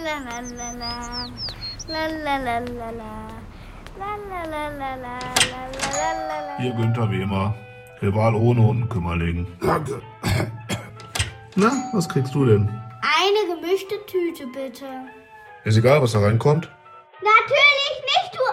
Hier Günther Wehmer, Rival ohne Unkümmerling. Danke. Na, was kriegst du denn? Eine gemischte Tüte, bitte. Ist egal, was da reinkommt. Natürlich nicht, du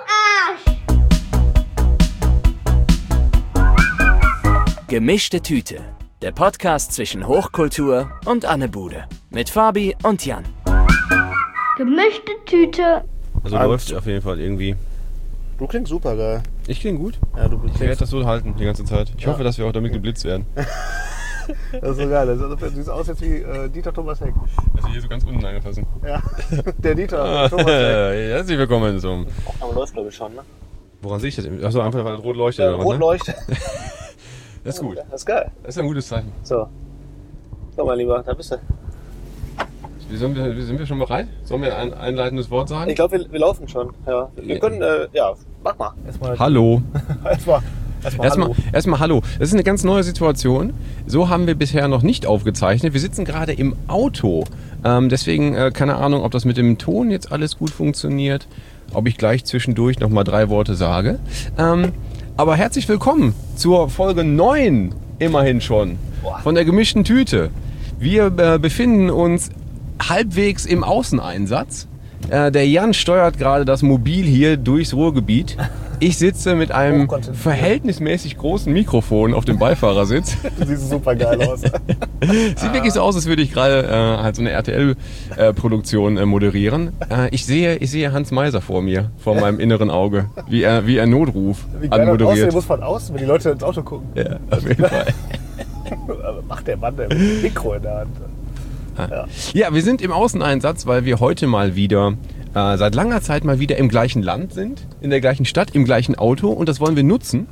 Arsch! Gemischte Tüte. Der Podcast zwischen Hochkultur und Anne Bude. Mit Fabi und Jan. Gemischte Tüte. Also läuft auf jeden Fall irgendwie. Du klingst super geil. Ich klinge gut. Ja, du Ich werde das so halten die ganze Zeit. Ich hoffe, dass wir auch damit geblitzt werden. Das ist so geil. Das sieht aus jetzt wie Dieter Thomas Heck. Also hier so ganz unten angefassen. Ja, der Dieter Thomas Heck. Herzlich willkommen zum... Aber läuft glaube ich schon, ne? Woran sehe ich das? Achso, einfach weil es rot leuchtet. oder was, Rot ne? leuchtet. Das ist gut. Das ist geil. Das ist ein gutes Zeichen. So, mein Lieber, da bist du. Sind wir schon bereit? Sollen wir ein einleitendes Wort sagen? Ich glaube, wir laufen schon. Ja. Wir können, mach mal. Hallo. Erstmal Erstmal hallo. Das ist eine ganz neue Situation. So haben wir bisher noch nicht aufgezeichnet. Wir sitzen gerade im Auto. Deswegen keine Ahnung, ob das mit dem Ton jetzt alles gut funktioniert. Ob ich gleich zwischendurch nochmal 3 Worte sage. Aber herzlich willkommen zur Folge 9, immerhin schon, von der gemischten Tüte. Wir befinden uns halbwegs im Außeneinsatz. Der Jan steuert gerade das Mobil hier durchs Ruhrgebiet. Ich sitze mit einem verhältnismäßig großen Mikrofon auf dem Beifahrersitz. Du siehst super geil aus. Sieht wirklich so aus, als würde ich gerade halt so eine RTL-Produktion moderieren. Ich sehe Hans Meiser vor mir, vor meinem inneren Auge, wie er Notruf anmoderiert. Muss von außen, wenn die Leute ins Auto gucken. Ja, auf jeden Fall. Macht der Mann mit dem Mikro in der Hand. Ja, wir sind im Außeneinsatz, weil wir heute mal wieder, seit langer Zeit mal wieder im gleichen Land sind, in der gleichen Stadt, im gleichen Auto, und das wollen wir nutzen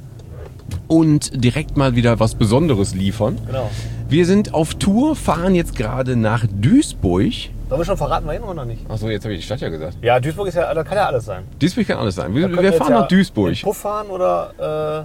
und direkt mal wieder was Besonderes liefern. Genau. Wir sind auf Tour, fahren jetzt gerade nach Duisburg. Sollen wir schon verraten, wohin oder nicht? Achso, jetzt habe ich die Stadt ja gesagt. Ja, Duisburg ist ja, da kann ja alles sein. Duisburg kann alles sein. Wir fahren nach Duisburg. Puff fahren oder...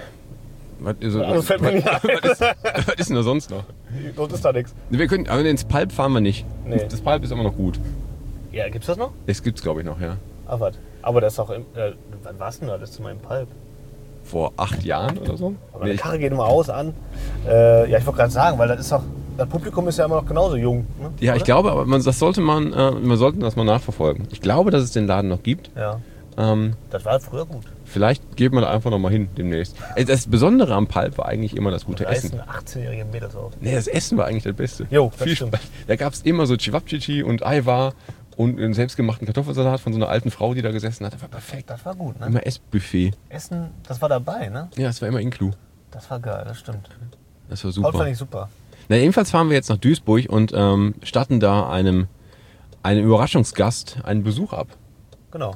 Was ist, das fällt mir nicht ein. was ist denn da sonst noch? Sonst ist da nichts. Wir können, aber ins Palp fahren wir nicht. Nee. Das Palp ist immer noch gut. Ja, gibt's das noch? Das gibt's, glaube ich, noch, ja. Ach, was? Aber das ist doch... wann warst du denn da? Das ist mal im Palp. Vor 8 Jahren oder so? Aber die Karre geht immer aus an. Ja, ich wollte gerade sagen, weil das ist doch... Das Publikum ist ja immer noch genauso jung. Ne? Ja, oder? Ich glaube, aber man sollte das mal nachverfolgen. Ich glaube, dass es den Laden noch gibt. Ja. Das war früher gut. Vielleicht geht man da einfach noch mal hin demnächst. Das Besondere am Palp war eigentlich immer das gute Essen. 18-jährige Mädels auf. Nee, das Essen war eigentlich das Beste. Jo, das stimmt. Da gab es immer so Cevapcici und Ayvar und einen selbstgemachten Kartoffelsalat von so einer alten Frau, die da gesessen hat. Das war perfekt. Das war gut, ne? Immer Essbuffet. Essen, das war dabei, ne? Ja, das war immer Inclu. Das war geil, das stimmt. Das war super. Fand ich super. Na, jedenfalls fahren wir jetzt nach Duisburg und statten da einem Überraschungsgast einen Besuch ab. Genau.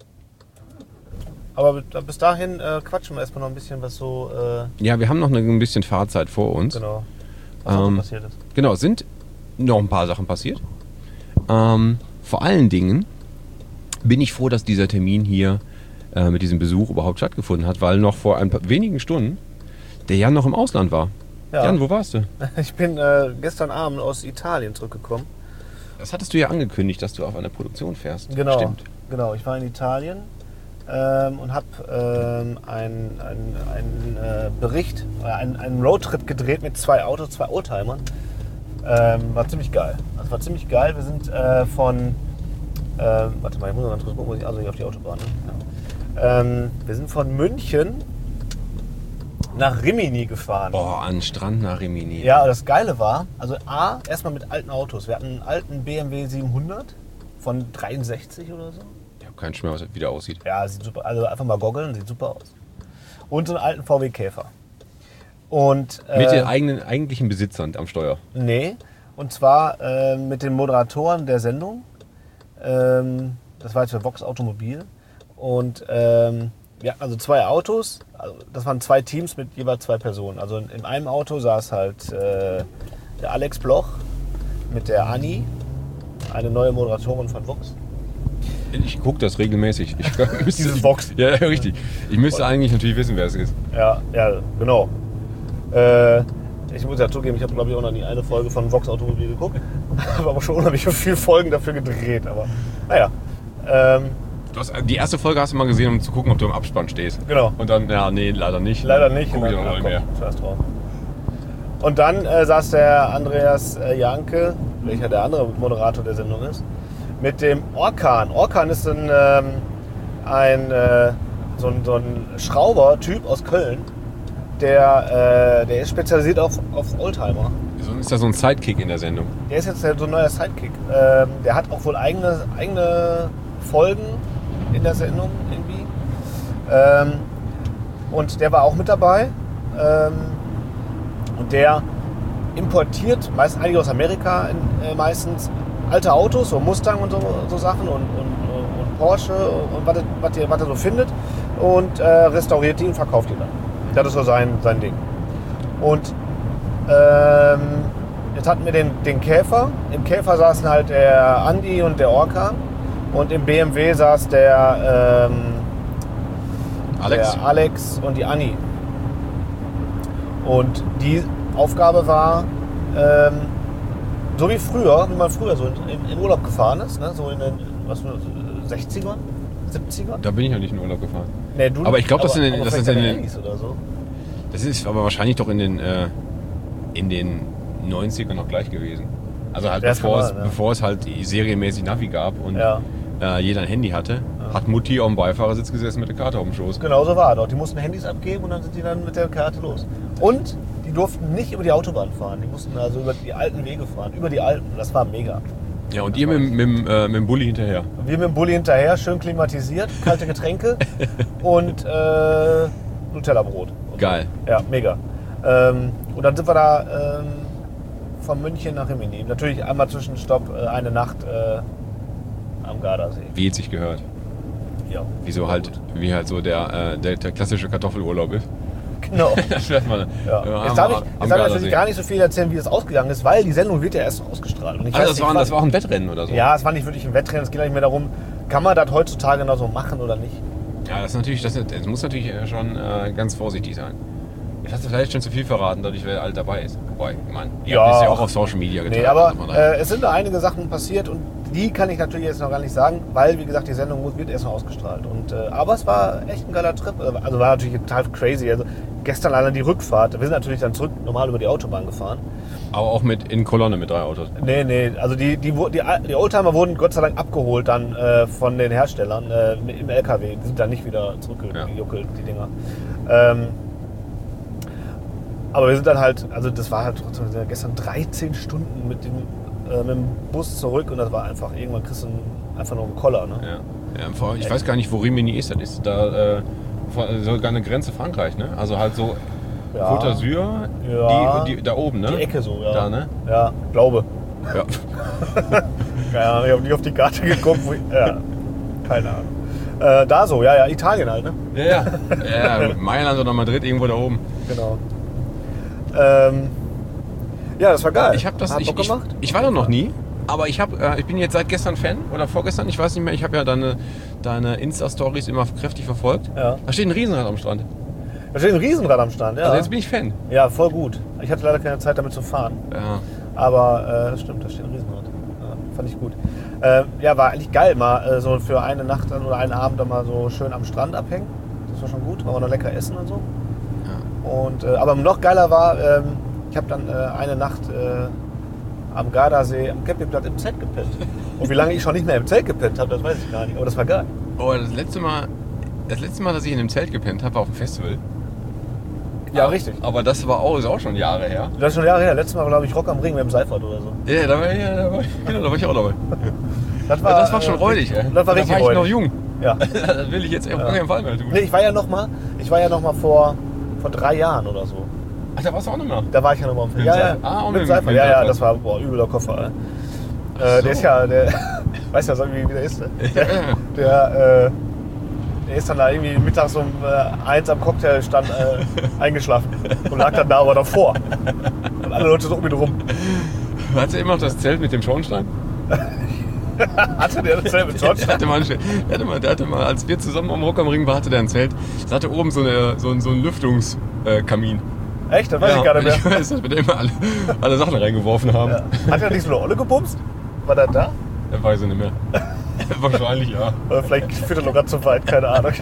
Aber bis dahin quatschen wir erstmal noch ein bisschen, was so... Ja, wir haben noch ein bisschen Fahrzeit vor uns. Genau. Was so passiert ist. Genau, sind noch ein paar Sachen passiert. Vor allen Dingen bin ich froh, dass dieser Termin hier mit diesem Besuch überhaupt stattgefunden hat, weil noch vor ein paar wenigen Stunden der Jan noch im Ausland war. Ja. Jan, wo warst du? Ich bin gestern Abend aus Italien zurückgekommen. Das hattest du ja angekündigt, dass du auf eine Produktion fährst. Genau. Stimmt. Genau, ich war in Italien und habe einen Bericht, einen Roadtrip gedreht mit 2 Autos, 2 Oldtimern. War ziemlich geil. Also war ziemlich geil. Wir sind von... warte mal, ich muss mal ganz kurz gucken, wo ich... Also hier auf die Autobahn. Ne? Ja. Wir sind von München nach Rimini gefahren. Boah, an den Strand nach Rimini. Ja, das Geile war, also erstmal mit alten Autos. Wir hatten einen alten BMW 700 von 63 oder so. Ich habe keinen Schmerz, wie der aussieht. Ja, sieht super. Also einfach mal goggeln, sieht super aus. Und so einen alten VW Käfer. Und, mit den eigentlichen Besitzern am Steuer? Nee, und zwar mit den Moderatoren der Sendung. Das war jetzt für Vox Automobil. Und ja, also 2 Autos. Also das waren 2 Teams mit jeweils 2 Personen. Also in einem Auto saß halt der Alex Bloch mit der Anni, eine neue Moderatorin von Vox. Ich gucke das regelmäßig. Dieses Vox. Ja, richtig. Ich müsste eigentlich natürlich wissen, wer es ist. Ja, genau. Ich muss ja zugeben, ich habe glaube ich auch noch nie eine Folge von Vox Automobil geguckt. Habe aber schon unheimlich viele Folgen dafür gedreht. Aber naja. Die erste Folge hast du mal gesehen, um zu gucken, ob du im Abspann stehst. Genau. Und dann, ja, nee, leider nicht. Leider nicht. Guck ich auch noch Komm, mehr. scheiß drauf. Und dann saß der Andreas Janke, welcher der andere Moderator der Sendung ist, mit dem Orkan. Orkan ist so ein Schrauber-Typ aus Köln, der ist spezialisiert auf Oldtimer. So ist da so ein Sidekick in der Sendung. Der ist jetzt so ein neuer Sidekick. Der hat auch wohl eigene Folgen in der Sendung irgendwie. Und der war auch mit dabei. Und der importiert meistens einige aus Amerika meistens alte Autos, so Mustang und so Sachen und Porsche und was er so findet und restauriert die und verkauft die dann. Das ist so sein Ding. Und jetzt hatten wir den Käfer. Im Käfer saßen halt der Andi und der Orkan und im BMW saß der Alex und die Anni. Und die Aufgabe war, so wie man früher so in Urlaub gefahren ist, ne? So in den 60ern, 70ern. Da bin ich ja nicht in Urlaub gefahren. Nee, du aber ich glaube, das ist in den oder so. Das ist aber wahrscheinlich doch in den 90ern noch gleich gewesen. Also halt bevor es halt serienmäßig Navi gab und jeder ein Handy hatte, hat Mutti auf dem Beifahrersitz gesessen mit der Karte auf dem Schoß. Genau so war es. Die mussten Handys abgeben und dann sind die dann mit der Karte los. Und die durften nicht über die Autobahn fahren. Die mussten also über die alten Wege fahren. Über die alten. Das war mega. Ja, und ihr mit dem Bulli hinterher? Wir mit dem Bulli hinterher, schön klimatisiert, kalte Getränke und Nutella-Brot. Geil. Ja, mega. Und dann sind wir da von München nach Rimini. Natürlich einmal Zwischenstopp, eine Nacht am Gardasee. Wie es sich gehört. Ja. Wie halt so der klassische Kartoffelurlaub ist. Genau. Das wird man, Jetzt darf ich natürlich gar nicht so viel erzählen, wie das ausgegangen ist, weil die Sendung wird ja erst ausgestrahlt. Und das war auch ein Wettrennen oder so? Ja, es war nicht wirklich ein Wettrennen. Es geht nicht mehr darum, kann man das heutzutage noch so machen oder nicht. Ja, das muss natürlich schon ganz vorsichtig sein. Ich hatte vielleicht schon zu viel verraten, dadurch, wer alt dabei ist. Wobei, ihr habt es ja auch auf Social Media getan. Nee, aber es sind da einige Sachen passiert und die kann ich natürlich jetzt noch gar nicht sagen, weil, wie gesagt, die Sendung wird erst noch ausgestrahlt. Aber es war echt ein geiler Trip. Also war natürlich total crazy. Also gestern allein die Rückfahrt. Wir sind natürlich dann zurück normal über die Autobahn gefahren. Aber auch in Kolonne mit 3 Autos? Nee. Also die Oldtimer wurden Gott sei Dank abgeholt dann von den Herstellern im LKW. Die sind dann nicht wieder zurückgejuckelt, die Dinger. Aber wir sind dann halt, also das war halt trotzdem gestern 13 Stunden mit dem Bus zurück und das war einfach, irgendwann kriegst du einfach nur einen Koller. Ne? Ja, ich weiß gar nicht, wo Rimini ist. Das ist da sogar eine Grenze Frankreich, ne? Also halt so Côte d'Azur, die da oben, ne? Die Ecke so, ja. Da, ne? Ja, glaube. Ja. Keine Ahnung, ich habe nicht auf die Karte geguckt. Keine Ahnung. Da so, ja, Italien halt, ne? Ja, Mailand oder Madrid, irgendwo da oben. Genau. Ja, das war geil. Ich war da noch nie, aber ich bin jetzt seit gestern Fan oder vorgestern, ich weiß nicht mehr. Ich habe ja deine Insta-Stories immer kräftig verfolgt. Ja. Da steht ein Riesenrad am Strand. Da steht ein Riesenrad am Strand, ja. Also jetzt bin ich Fan. Ja, voll gut. Ich hatte leider keine Zeit damit zu fahren. Ja. Aber das stimmt, da steht ein Riesenrad. Ja, fand ich gut. War eigentlich geil, mal so für eine Nacht oder einen Abend dann mal so schön am Strand abhängen. Das war schon gut, war noch lecker essen und so. Ja. Aber noch geiler war, ich habe dann eine Nacht am Gardasee am Campingplatz im Zelt gepennt. Und wie lange ich schon nicht mehr im Zelt gepennt habe, das weiß ich gar nicht. Aber das war geil. Oh, das letzte Mal, dass ich in einem Zelt gepennt habe, war auf dem Festival. Ja, richtig. Aber das ist auch schon Jahre her. Das ist schon Jahre her. Letztes Mal war, glaube ich, Rock am Ring mit dem Seifert oder so. Ja, da war ich auch dabei. Das war schon räudig, ey. Das war richtig räudig. Ich noch jung. Ja. Das will ich jetzt auf keinen Fall mehr tun. Nee, ich war ja noch mal vor 3 Jahren oder so. Ach, da warst du auch noch mal? Da war ich ja noch mal. Mit Seifert. Ja, das war übler Koffer. Der ist ja, weißt du, wie der ist, ne? Der ist dann da irgendwie mittags um 1 am Cocktailstand eingeschlafen und lag dann da aber davor. Und alle Leute so um ihn rum. Hatte immer noch das Zelt mit dem Schornstein? Hatte der das Zelt mit Schornstein? Der hatte mal, als wir zusammen am Rock am Ring waren, hatte der ein Zelt. Das hatte oben so einen Lüftungskamin. Echt? Das weiß ich gar nicht mehr. Ich weiß, dass wir da immer alle Sachen reingeworfen haben. Ja. Hat er nicht so eine Olle gebumst? War der da? Er weiß ich nicht mehr. Wahrscheinlich, ja. Oder vielleicht führt er noch ganz so weit, keine Ahnung.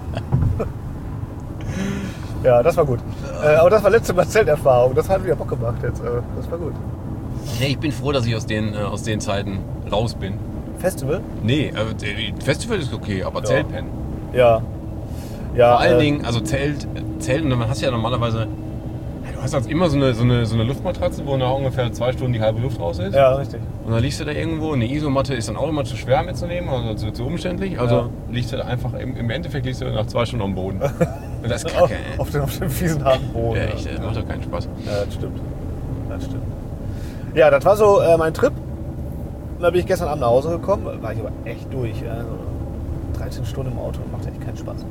Ja, das war gut. Aber das war letzte Mal Zelterfahrung. Das hat wieder Bock gemacht jetzt. Das war gut. Nee, ich bin froh, dass ich aus den Zeiten raus bin. Festival? Nee, Festival ist okay, aber Zeltpennen. Ja. Ja. Vor allen Dingen, also Zelt, und dann hast du ja normalerweise, du hast halt immer so eine Luftmatratze, wo nach ungefähr 2 Stunden die halbe Luft raus ist. Ja, richtig. Und dann liegst du da irgendwo, eine Isomatte ist dann auch immer zu schwer mitzunehmen, also zu umständlich. Also liegst du da einfach, im Endeffekt liegst du nach 2 Stunden am Boden. Und das ist kacke, ey. Auf dem fiesen, harten Boden. Ja, echt, das macht doch keinen Spaß. Ja, das stimmt. Ja, das war so mein Trip. Da bin ich gestern Abend nach Hause gekommen, war ich aber echt durch. Ja. So 13 Stunden im Auto, macht echt keinen Spaß.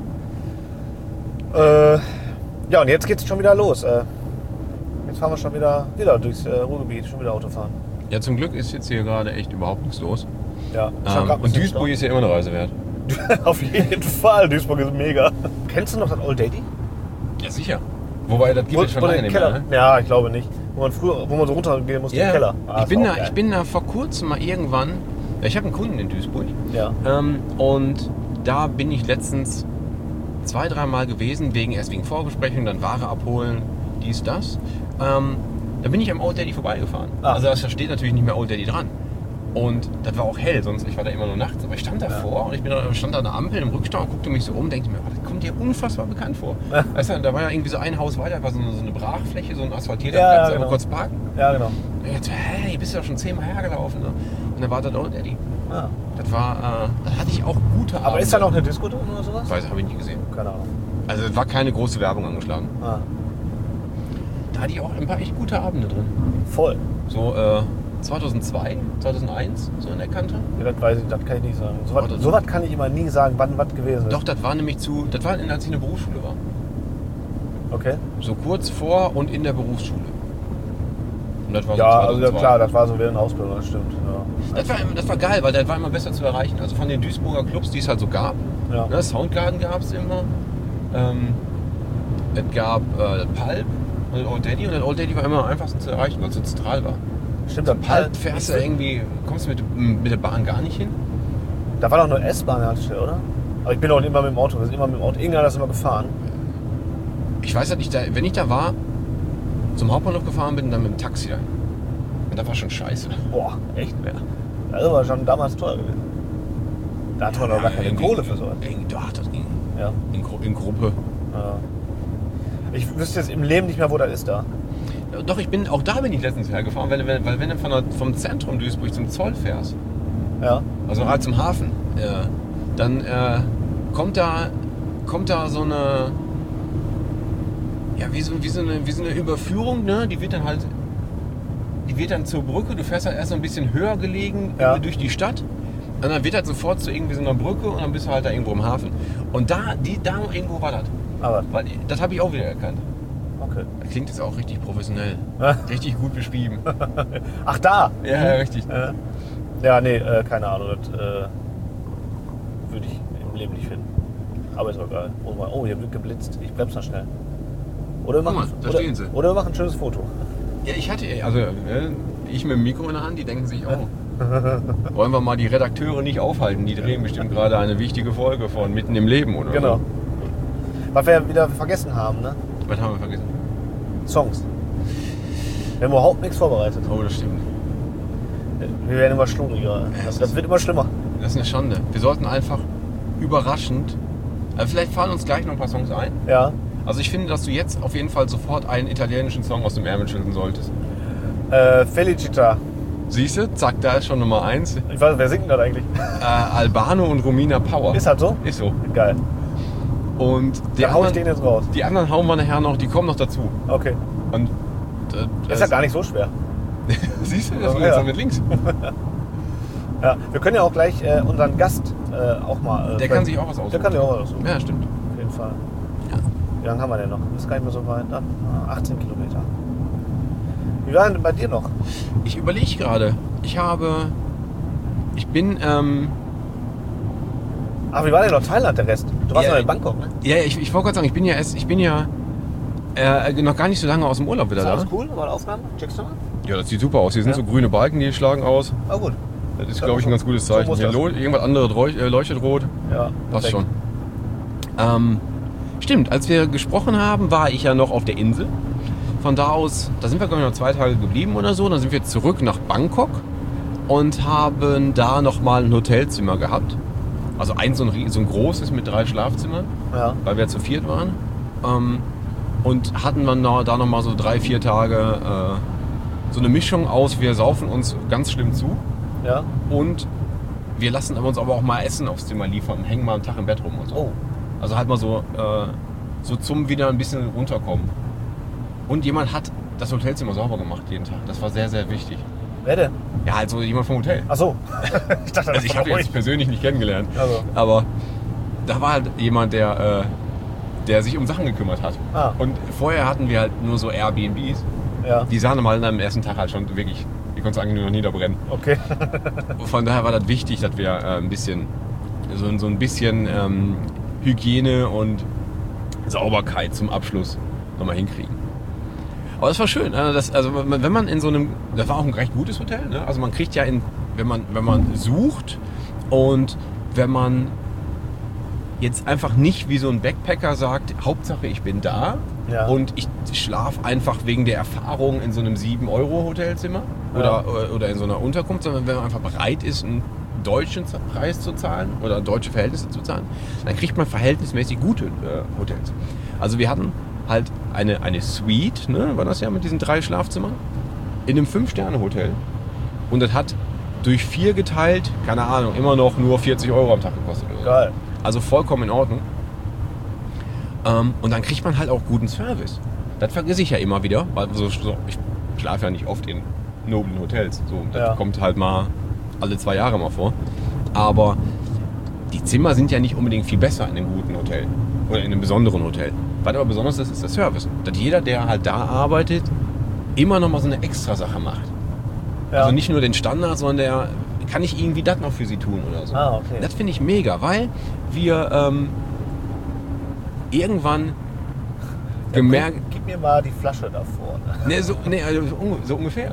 Ja, und jetzt geht's schon wieder los. Jetzt fahren wir schon wieder durchs Ruhrgebiet, schon wieder Auto fahren. Ja, zum Glück ist jetzt hier gerade echt überhaupt nichts los. Ja, und Duisburg ist ja immer eine Reise wert. Auf jeden Fall, Duisburg ist mega. Kennst du noch das Old Daddy? Ja, sicher. Wobei, das gibt es schon lange nicht mehr, ne? Ja, ich glaube nicht. Wo man so runtergehen musste, im Keller. Ich bin da vor kurzem mal irgendwann, ich habe einen Kunden in Duisburg. Ja. Und da bin ich letztens 2-3 Mal gewesen, erst wegen Vorbesprechung, dann Ware abholen, dies, das. Da bin ich am Old Daddy vorbeigefahren. Also da steht natürlich nicht mehr Old Daddy dran. Und das war auch hell, sonst ich war da immer nur nachts. Aber ich stand davor und stand da an der Ampel im Rückstau und guckte mich so um, denkte mir, das kommt dir unfassbar bekannt vor. Weißt du, da war ja irgendwie so ein Haus weiter, war so eine Brachfläche, so ein asphaltierter Platz, genau. kurz parken. Ja, genau. Und ich dachte, hey, bist du doch schon 10-mal hergelaufen. Ne? Und dann war das Old Daddy. Ah. Das hatte ich auch gute Abende. Aber ist da noch eine Disco drin oder sowas? Weiß, habe ich nicht gesehen. Keine Ahnung. Also es war keine große Werbung angeschlagen. Da hatte ich auch ein paar echt gute Abende drin. Voll. So 2002, 2001, so in der Kante. Ja, das weiß ich, das kann ich nicht sagen. So was kann ich immer nie sagen, wann was gewesen ist. Doch, das war nämlich als ich in der Berufsschule war. Okay. So kurz vor und in der Berufsschule. Und das war Ja, so 2002. also klar, das war so während der Ausbildung, das stimmt. Ja. Das war geil, weil das war immer besser zu erreichen. Also von den Duisburger Clubs, die es halt so gab. Ja. Ne, Soundgarden gab es immer. Es gab Pulp und Old Daddy. Und das Old Daddy war immer am einfachsten zu erreichen, weil es so zentral war. Stimmt, das Pulp fährst du irgendwie, kommst du mit der Bahn gar nicht hin. Da war doch nur S-Bahn-Haltestelle, oder? Aber ich bin auch immer mit dem Auto. Wir sind immer mit dem Auto. Irgendeiner ist immer gefahren. Ich weiß halt nicht, wenn ich da war, zum Hauptbahnhof gefahren bin, dann mit dem Taxi rein. Und das war schon scheiße. Boah, echt? Ja. Das war schon damals teuer gewesen. Da hatte man doch gar keine Kohle für sowas. Doch, das ging. Ja. In Gruppe. Ja. Ich wüsste jetzt im Leben nicht mehr, wo das ist da. Doch, auch da bin ich letztens hergefahren, weil wenn du vom Zentrum Duisburg zum Zoll fährst, Ja. also halt zum Hafen, dann kommt da so eine, ja, wie so eine Überführung, ne? Die wird dann zur Brücke, du fährst halt erst so ein bisschen höher gelegen durch die Stadt. Und dann wird halt sofort zu irgendwie so einer Brücke und dann bist du halt da irgendwo im Hafen. Und da irgendwo war das. Aber. Weil das habe ich auch wieder erkannt. Okay. Das klingt jetzt auch richtig professionell. Richtig gut beschrieben. Ach, da! Ja, richtig. Ja, nee, keine Ahnung. Das würde ich im Leben nicht finden. Aber ist auch geil. Oh, hier wird geblitzt. Ich bremse mal schnell. Oder wir machen, stehen sie. Oder wir machen ein schönes Foto. Ja, ich mit dem Mikro in der Hand, die denken sich, oh, wollen wir mal die Redakteure nicht aufhalten, die drehen bestimmt gerade eine wichtige Folge von Mitten im Leben oder Genau. so. Was wir ja wieder vergessen haben, ne? Was haben wir vergessen? Songs. Wir haben überhaupt nichts vorbereitet. Oh, das stimmt. Wir werden immer schlumriger. Das wird immer schlimmer. Das ist eine Schande. Wir sollten einfach überraschend, vielleicht fallen uns gleich noch ein paar Songs ein. Ja. Also ich finde, dass du jetzt auf jeden Fall sofort einen italienischen Song aus dem Ärmel schütteln solltest. Felicita. Siehst du? Zack, da ist schon Nummer 1. Ich weiß, wer singt denn das eigentlich? Albano und Romina Power. Ist das so? Ist so. Geil. Und Dann hau ich den jetzt raus. Die anderen hauen wir nachher noch, die kommen noch dazu. Okay. Und Das ist ja gar nicht so schwer. Siehst du, das geht Ja. so mit links. Ja, wir können ja auch gleich unseren Gast auch mal... Der kann sich auch was aussuchen. Der kann sich auch was aussuchen. Ja, stimmt. Auf jeden Fall. Ja. Wie lange haben wir denn noch? Das ist gar nicht mehr so weit. 18 Kilometer. Wie war denn bei dir noch? Ich überlege gerade. Ich bin... Ach, wie war denn noch Thailand, der Rest? Du warst noch in Bangkok, ne? Ja, ich wollte gerade sagen, ich bin ja Noch gar nicht so lange aus dem Urlaub wieder Ist da. alles cool? Mal Aufnahmen? Checkst du mal? Ja, das sieht super aus. Hier sind so grüne Balken, die schlagen aus. Ah, gut. Das ist, glaube ich, ein ganz gutes So Zeichen. muss Hier das. irgendwas anderes leuchtet rot. Ja. Passt perfekt. schon. Stimmt, als wir gesprochen haben, war ich ja noch auf der Insel. Von da aus, da sind wir, glaube ich, noch 2 Tage geblieben oder so. Dann sind wir zurück nach Bangkok und haben da nochmal ein Hotelzimmer gehabt. Also so ein großes mit 3 Schlafzimmern, Ja. weil wir zu 4 waren. Und hatten dann da nochmal so 3-4 Tage so eine Mischung aus, wir saufen uns ganz schlimm zu Ja. und wir lassen uns aber auch mal Essen aufs Zimmer liefern und hängen mal einen Tag im Bett rum und so. Oh. Also halt mal so zum wieder ein bisschen runterkommen. Und jemand hat das Hotelzimmer sauber gemacht jeden Tag. Das war sehr, sehr wichtig. Wer denn? Ja, also jemand vom Hotel. Ach so. Ich dachte, das Also ich habe ihn jetzt persönlich nicht kennengelernt. Also. Aber da war halt jemand, der sich um Sachen gekümmert hat. Ah. Und vorher hatten wir halt nur so Airbnbs. Ja. Die sahen mal am ersten Tag halt schon wirklich, die konntest du eigentlich nur noch niederbrennen. Okay. Von daher war das wichtig, dass wir ein bisschen Hygiene und Sauberkeit zum Abschluss nochmal hinkriegen. Aber das war schön. Wenn man in so einem, das war auch ein recht gutes Hotel. Ne? Also man kriegt ja wenn man sucht und wenn man jetzt einfach nicht wie so ein Backpacker sagt, Hauptsache ich bin da Ja. und ich schlafe einfach wegen der Erfahrung in so einem 7-Euro-Hotelzimmer oder in so einer Unterkunft, sondern wenn man einfach bereit ist, einen deutschen Preis zu zahlen oder deutsche Verhältnisse zu zahlen, dann kriegt man verhältnismäßig gute Hotels. Also wir hatten halt eine Suite, ne, war das ja mit diesen 3 Schlafzimmern, in einem 5-Sterne-Hotel und das hat durch 4 geteilt, keine Ahnung, immer noch nur 40 Euro am Tag gekostet. Oder so. Geil. Also vollkommen in Ordnung. Und dann kriegt man halt auch guten Service. Das vergesse ich ja immer wieder, weil ich schlafe ja nicht oft in noblen Hotels. So, das Ja. kommt halt mal alle 2 Jahre mal vor. Aber die Zimmer sind ja nicht unbedingt viel besser in einem guten Hotel oder in einem besonderen Hotel. Was aber besonders ist der Service. Dass jeder, der halt da arbeitet, immer noch mal so eine extra Sache macht. Ja. Also nicht nur den Standard, sondern kann ich irgendwie das noch für sie tun oder so. Ah, okay. Das finde ich mega, weil wir irgendwann gemerkt... Gib mir mal die Flasche da vorne. So ungefähr.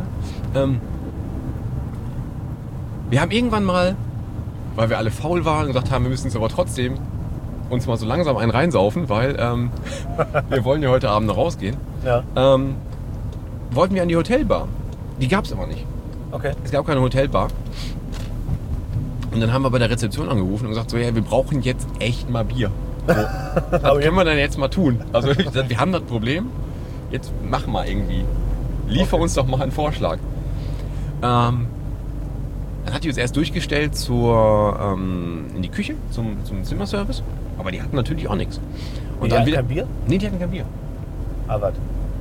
Wir haben irgendwann mal, weil wir alle faul waren, gesagt haben, wir müssen es aber trotzdem uns mal so langsam einen reinsaufen, weil wir wollen ja heute Abend noch rausgehen. Ja. Wollten wir an die Hotelbar. Die gab es aber nicht. Okay. Es gab keine Hotelbar. Und dann haben wir bei der Rezeption angerufen und gesagt, so, ja, wir brauchen jetzt echt mal Bier. So, was können wir denn jetzt mal tun? Also ich gesagt, wir haben das Problem, jetzt mach mal irgendwie. Liefer uns doch mal einen Vorschlag. Dann hat die uns erst durchgestellt in die Küche, zum Zimmerservice. Aber die hatten natürlich auch nichts. Und Die dann hatten wieder, kein Bier? Nee, die hatten kein Bier. Ah, warte.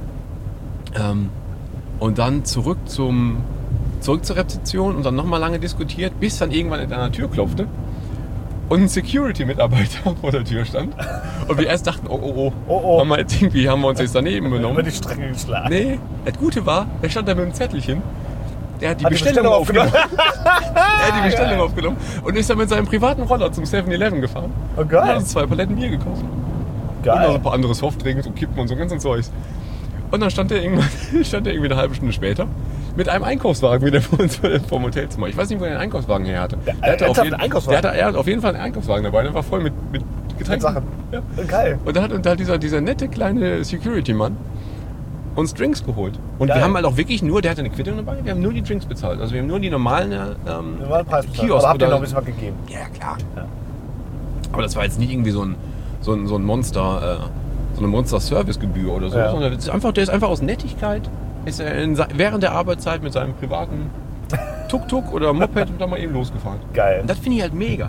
Und dann zurück zur Rezeption und dann nochmal lange diskutiert, bis dann irgendwann an der Tür klopfte und ein Security-Mitarbeiter vor der Tür stand. Und wir erst dachten, oh. Haben wir uns jetzt daneben Über genommen. die Strecke geschlagen. Nee, das Gute war, er stand da mit einem Zettelchen. Der hat die Hat die Bestellung Bestellung aufgenommen. Er hat die Bestellung aufgenommen und ist dann mit seinem privaten Roller zum 7-Eleven gefahren. Oh, Und geil. hat uns 2 Paletten Bier gekauft. Und noch Geil. ein paar andere Softdrinks und Kippen und so ganzen Zeugs. Und dann stand er irgendwie eine halbe Stunde später mit einem Einkaufswagen wieder vor uns vom Hotelzimmer. Ich weiß nicht, wo er den Einkaufswagen her hatte. Er hat auf jeden Fall einen Einkaufswagen dabei. Der war voll mit Getränken. Mit Sachen. Ja. Geil. Und dann hat dieser nette kleine Security-Mann uns Drinks geholt. Und Geil. wir haben halt auch wirklich nur, der hatte eine Quittung dabei, wir haben nur die Drinks bezahlt. Also wir haben nur die normalen Normalen Preis bezahlt. Kiosk. Aber habt ihr oder- noch ein bisschen was gegeben? Ja, klar. Ja. Aber das war jetzt nicht irgendwie so ein Monster, so eine Monster-Service-Gebühr oder so, Ja. sondern der ist einfach aus Nettigkeit, ist er während der Arbeitszeit mit seinem privaten Tuk-Tuk oder Moped und dann mal eben losgefahren. Geil. Und das finde ich halt mega.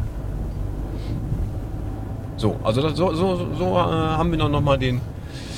So, also haben wir noch mal den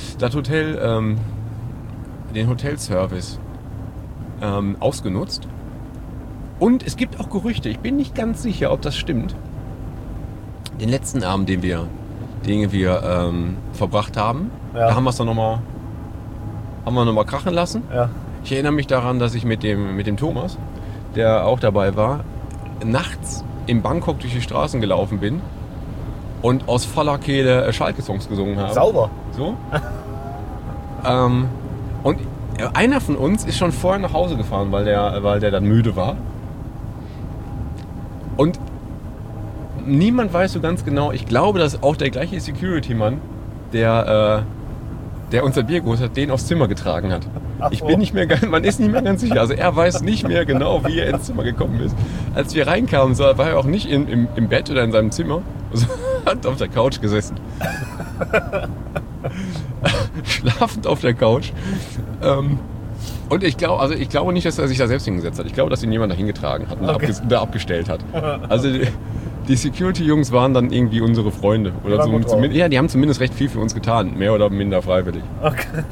Hotelservice ausgenutzt. Und es gibt auch Gerüchte, ich bin nicht ganz sicher, ob das stimmt. Den letzten Abend, den wir verbracht haben, Ja. da haben wir es dann noch mal krachen lassen. Ja. Ich erinnere mich daran, dass ich mit dem Thomas, der auch dabei war, nachts in Bangkok durch die Straßen gelaufen bin und aus voller Kehle Schalke-Songs gesungen habe. Sauber. So. Und einer von uns ist schon vorher nach Hause gefahren, weil der dann müde war. Und niemand weiß so ganz genau, ich glaube, dass auch der gleiche Security-Mann, der unser Bier geholt hat, den aufs Zimmer getragen hat. Man ist nicht mehr ganz sicher. Also er weiß nicht mehr genau, wie er ins Zimmer gekommen ist. Als wir reinkamen, war er auch nicht im Bett oder in seinem Zimmer, sondern hat auf der Couch gesessen. Schlafend auf der Couch. Und ich glaube nicht, dass er sich da selbst hingesetzt hat. Ich glaube, dass ihn jemand da hingetragen hat und da abgestellt hat. Also die Security-Jungs waren dann irgendwie unsere Freunde. Oder die haben zumindest recht viel für uns getan. Mehr oder minder freiwillig. Okay.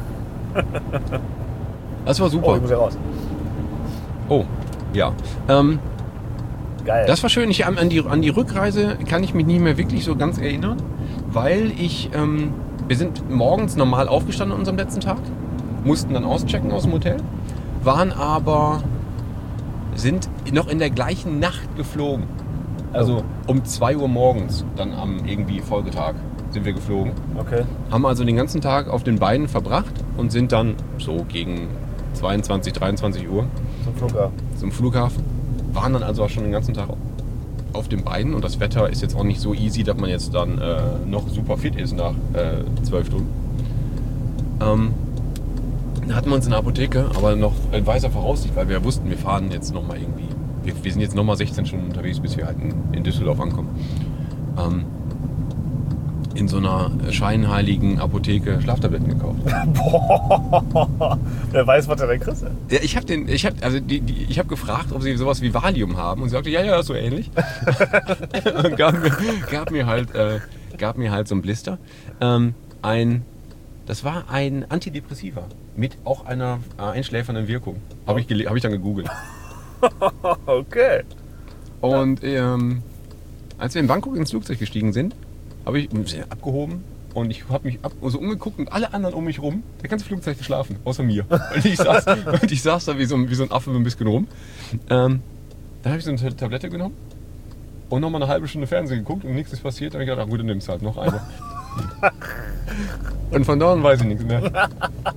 Das war super. Oh, ich muss ja raus. Oh, ja. Geil. Das war schön. An die Rückreise kann ich mich nicht mehr wirklich so ganz erinnern, weil wir sind morgens normal aufgestanden an unserem letzten Tag, mussten dann auschecken aus dem Hotel, sind noch in der gleichen Nacht geflogen. Also um 2 Uhr morgens, dann am irgendwie Folgetag sind wir geflogen. Okay. Haben also den ganzen Tag auf den Beinen verbracht und sind dann so gegen 22, 23 Uhr zum Flughafen. Waren dann also auch schon den ganzen Tag auf den Beinen und das Wetter ist jetzt auch nicht so easy, dass man jetzt dann noch super fit ist nach 12 Stunden. Dann hatten wir uns in der Apotheke, aber noch in weiser Voraussicht, weil wir wussten, wir fahren jetzt nochmal irgendwie. Wir sind jetzt nochmal 16 Stunden unterwegs, bis wir halt in Düsseldorf ankommen. In so einer scheinheiligen Apotheke Schlaftabletten gekauft. Boah, wer weiß, was der denn kriegst. Ja, ich habe gefragt, ob sie sowas wie Valium haben und sie sagte, ja, so ähnlich. Und gab mir halt so ein Blister. Das war ein Antidepressiva mit auch einer einschläfernden Wirkung. Habe ich dann gegoogelt. Okay. Und als wir in Bangkok ins Flugzeug gestiegen sind, habe ich abgehoben und ich habe mich so umgeguckt und alle anderen um mich rum, der ganze Flugzeug geschlafen, außer mir. Und ich saß da wie so ein Affe so ein bisschen rum. Dann habe ich so eine Tablette genommen und nochmal eine halbe Stunde Fernsehen geguckt und nichts ist passiert. Dann habe ich gedacht, gut, dann nimmst du halt noch eine. Und von da an weiß ich nichts mehr.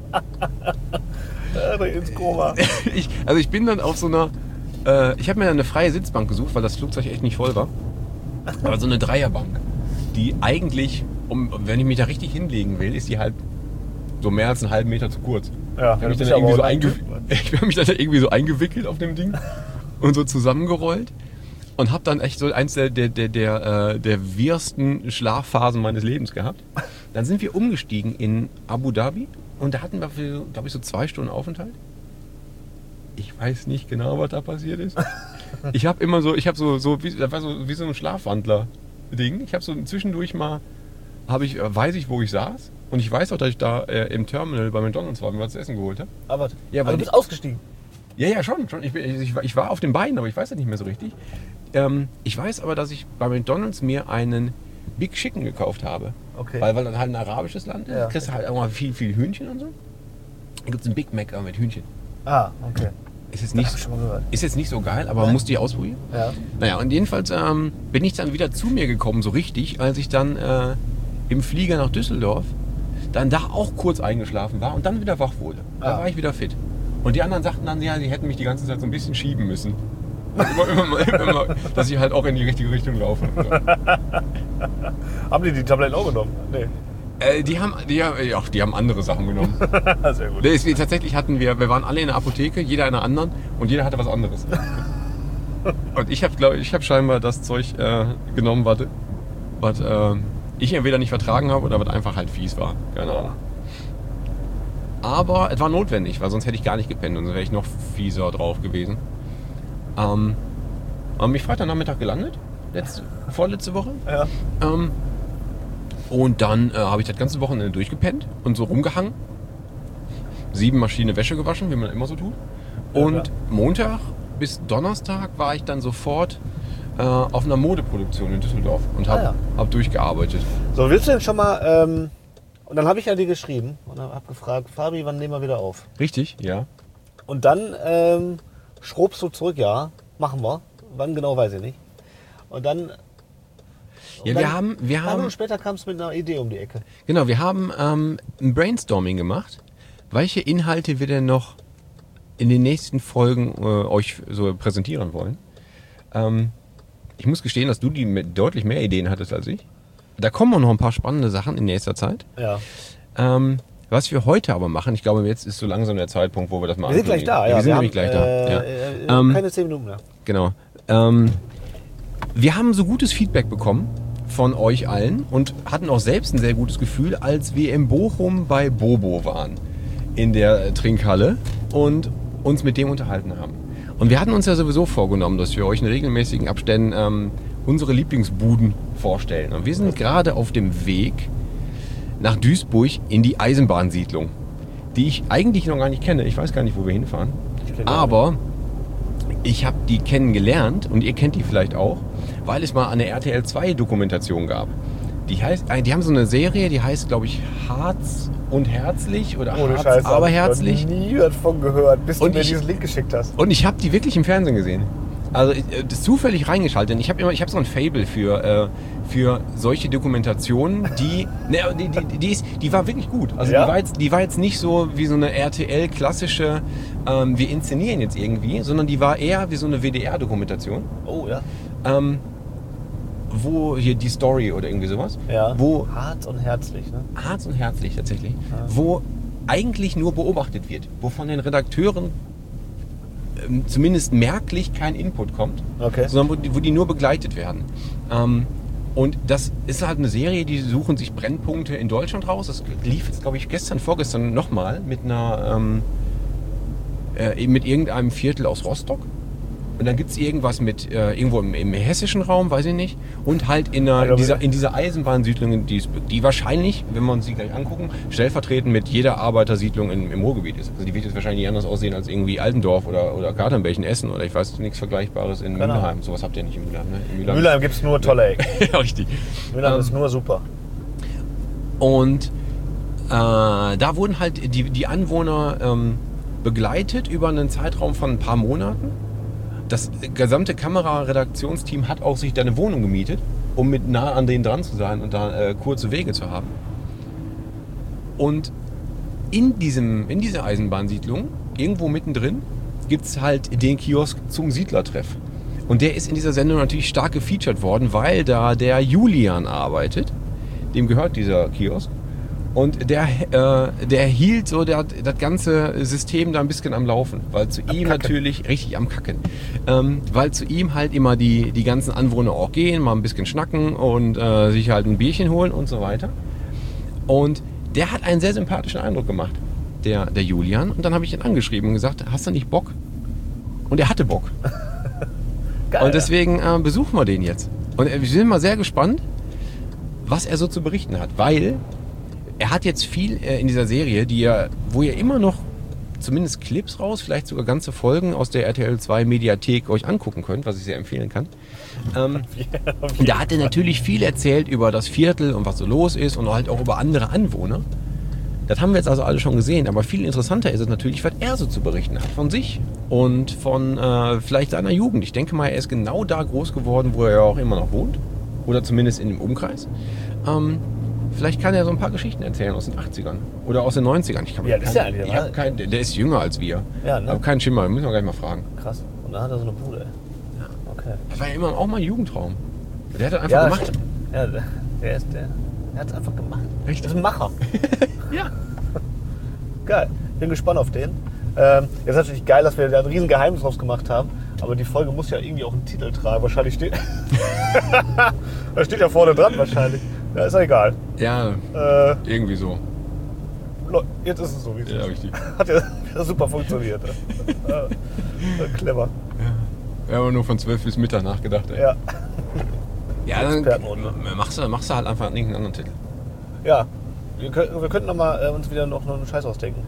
Ins Koma. Ich bin dann auf so einer... ich habe mir dann eine freie Sitzbank gesucht, weil das Flugzeug echt nicht voll war. Aber so eine Dreierbank, die eigentlich, wenn ich mich da richtig hinlegen will, ist die halt so mehr als einen halben Meter zu kurz. Ja, ich habe mich dann irgendwie so eingewickelt auf dem Ding und so zusammengerollt und habe dann echt so eins der wirsten Schlafphasen meines Lebens gehabt. Dann sind wir umgestiegen in Abu Dhabi und da hatten wir, glaube ich, so 2 Stunden Aufenthalt. Ich weiß nicht genau, was da passiert ist. Das war so wie so ein Schlafwandler-Ding. Ich habe so zwischendurch mal, weiß ich, wo ich saß. Und ich weiß auch, dass ich da im Terminal bei McDonald's war und mir was zu essen geholt habe. Aber ja, du bist ausgestiegen? Ja, schon. Ich war auf den Beinen, aber ich weiß das nicht mehr so richtig. Ich weiß aber, dass ich bei McDonald's mir einen Big Chicken gekauft habe. Okay. Weil das halt ein arabisches Land ist. Ja. Kriegst du halt auch mal viel Hühnchen und so. Dann gibt es einen Big Mac mit Hühnchen. Ah, okay. Ist jetzt nicht so geil, aber man muss die ausprobieren. Ja. Naja, und jedenfalls bin ich dann wieder zu mir gekommen, so richtig, als ich dann im Flieger nach Düsseldorf dann da auch kurz eingeschlafen war und dann wieder wach wurde. Da war ich wieder fit. Und die anderen sagten dann, ja, sie hätten mich die ganze Zeit so ein bisschen schieben müssen. Immer, dass ich halt auch in die richtige Richtung laufe. Haben die Tabletten auch genommen? Nee. Die haben andere Sachen genommen. Sehr gut. Tatsächlich wir waren alle in der Apotheke, jeder in einer anderen und jeder hatte was anderes. Und ich habe scheinbar das Zeug genommen, was ich entweder nicht vertragen habe oder was einfach halt fies war. Keine Ahnung. Aber es war notwendig, weil sonst hätte ich gar nicht gepennt und sonst wäre ich noch fieser drauf gewesen. Bin ich Freitagnachmittag gelandet, vorletzte Woche. Ja. Und dann habe ich das ganze Wochenende durchgepennt und so rumgehangen. 7 Maschinen Wäsche gewaschen, wie man immer so tut. Und Montag bis Donnerstag war ich dann sofort auf einer Modeproduktion in Düsseldorf und hab durchgearbeitet. So, willst du denn schon mal... und dann habe ich ja dir geschrieben und habe gefragt, Fabi, wann nehmen wir wieder auf? Richtig, ja. Und dann schrobst du zurück, ja, machen wir. Wann genau, weiß ich nicht. Und dann... Ja, wir haben Ein paar Minuten später kam es mit einer Idee um die Ecke. Genau, wir haben ein Brainstorming gemacht, welche Inhalte wir denn noch in den nächsten Folgen euch so präsentieren wollen. Ich muss gestehen, dass du deutlich mehr Ideen hattest als ich. Da kommen auch noch ein paar spannende Sachen in nächster Zeit. Ja. Was wir heute aber machen, ich glaube, jetzt ist so langsam der Zeitpunkt, wo wir das mal Wir sind gleich da, ja. Wir sind nämlich gleich da. Ja. Keine 10 Minuten mehr. Genau. Wir haben so gutes Feedback bekommen von euch allen und hatten auch selbst ein sehr gutes Gefühl, als wir in Bochum bei Bobo waren, in der Trinkhalle und uns mit dem unterhalten haben. Und wir hatten uns ja sowieso vorgenommen, dass wir euch in regelmäßigen Abständen unsere Lieblingsbuden vorstellen. Und wir sind gerade auf dem Weg nach Duisburg in die Eisenbahnsiedlung, die ich eigentlich noch gar nicht kenne. Ich weiß gar nicht, wo wir hinfahren. Aber ich habe die kennengelernt und ihr kennt die vielleicht auch, weil es mal eine RTL 2 Dokumentation gab. Die haben so eine Serie, die heißt, glaube ich, Harz und Herzlich oder Harz, Scheiße, aber Herzlich. Ich habe nie davon gehört, bis du Und mir ich- diesen Link geschickt hast. Und ich habe die wirklich im Fernsehen gesehen. Also das ist zufällig reingeschaltet. Ich habe so ein Faible für solche Dokumentationen, die war wirklich gut. Also Ja? die war jetzt nicht so wie so eine RTL klassische, wir inszenieren jetzt irgendwie, sondern die war eher wie so eine WDR-Dokumentation. Oh ja. Wo hier die Story oder irgendwie sowas. Ja. Wo Hart und herzlich, ne? Harz und Herzlich tatsächlich. Wo eigentlich nur beobachtet wird. Wo von den Redakteuren zumindest merklich kein Input kommt. Okay. Sondern wo die nur begleitet werden. Und das ist halt eine Serie, die suchen sich Brennpunkte in Deutschland raus. Das lief jetzt, glaube ich, vorgestern nochmal mit mit irgendeinem Viertel aus Rostock. Und dann gibt es irgendwas mit irgendwo im hessischen Raum, weiß ich nicht. Und halt in dieser Eisenbahnsiedlung in Duisburg, die wahrscheinlich, wenn wir uns die gleich angucken, stellvertretend mit jeder Arbeitersiedlung im Ruhrgebiet ist. Also die wird jetzt wahrscheinlich nicht anders aussehen als irgendwie Altendorf oder Katernberg in Essen oder ich weiß nichts Vergleichbares in Genau. Mülheim. Sowas habt ihr nicht in Mülheim, ne? In Mülheim gibt es nur tolle Ecken. ja, richtig. Mülheim ist nur super. Und da wurden halt die Anwohner begleitet über einen Zeitraum von ein paar Monaten. Das gesamte Kameraredaktionsteam hat auch sich da eine Wohnung gemietet, um mit nah an denen dran zu sein und da kurze Wege zu haben. Und in dieser Eisenbahnsiedlung, irgendwo mittendrin, gibt es halt den Kiosk zum Siedlertreff. Und der ist in dieser Sendung natürlich stark gefeatured worden, weil da der Julian arbeitet. Dem gehört dieser Kiosk. Und der hielt so das ganze System da ein bisschen am Laufen, weil zu ihm natürlich, richtig am Kacken, weil zu ihm halt immer die ganzen Anwohner auch gehen, mal ein bisschen schnacken und sich halt ein Bierchen holen und so weiter. Und der hat einen sehr sympathischen Eindruck gemacht, der Julian. Und dann habe ich ihn angeschrieben und gesagt, hast du nicht Bock? Und er hatte Bock. Geil. Und deswegen besuchen wir den jetzt. Und wir sind mal sehr gespannt, was er so zu berichten hat, weil er hat jetzt viel in dieser Serie, wo ihr immer noch zumindest Clips raus, vielleicht sogar ganze Folgen aus der RTL 2 Mediathek euch angucken könnt, was ich sehr empfehlen kann. Da hat er natürlich viel erzählt über das Viertel und was so los ist und halt auch über andere Anwohner. Das haben wir jetzt also alle schon gesehen, aber viel interessanter ist es natürlich, was er so zu berichten hat von sich und von vielleicht seiner Jugend. Ich denke mal, er ist genau da groß geworden, wo er ja auch immer noch wohnt oder zumindest in dem Umkreis. Vielleicht kann er so ein paar Geschichten erzählen aus den 80ern oder aus den 90ern. Wie alt ist der eigentlich? Der ist jünger als wir. Ja, ne? Aber keinen Schimmer, müssen wir gleich mal fragen. Krass. Und dann hat er so eine Bude. Ja. Okay. Das war ja immer auch mal ein Jugendtraum. Der hat das einfach gemacht. stimmt. Ja, der hat es einfach gemacht. Richtig. Das ist ein Macher. Ja. Geil. Bin gespannt auf den. Jetzt ist natürlich geil, dass wir da ein riesen Geheimnis draus gemacht haben. Aber die Folge muss ja irgendwie auch einen Titel tragen. Wahrscheinlich steht. Da steht ja vorne dran wahrscheinlich. Ja, ist ja egal. Ja, irgendwie so. Jetzt ist es so, wie es Ja, ist. richtig. Hat ja super funktioniert. Clever. Wir haben nur von 12 bis Mittag nachgedacht. Ey. Ja. Ja, dann Expertenrunde. machst du halt einfach irgendeinen anderen Titel. Ja. Wir könnten noch mal, uns wieder noch einen Scheiß ausdenken.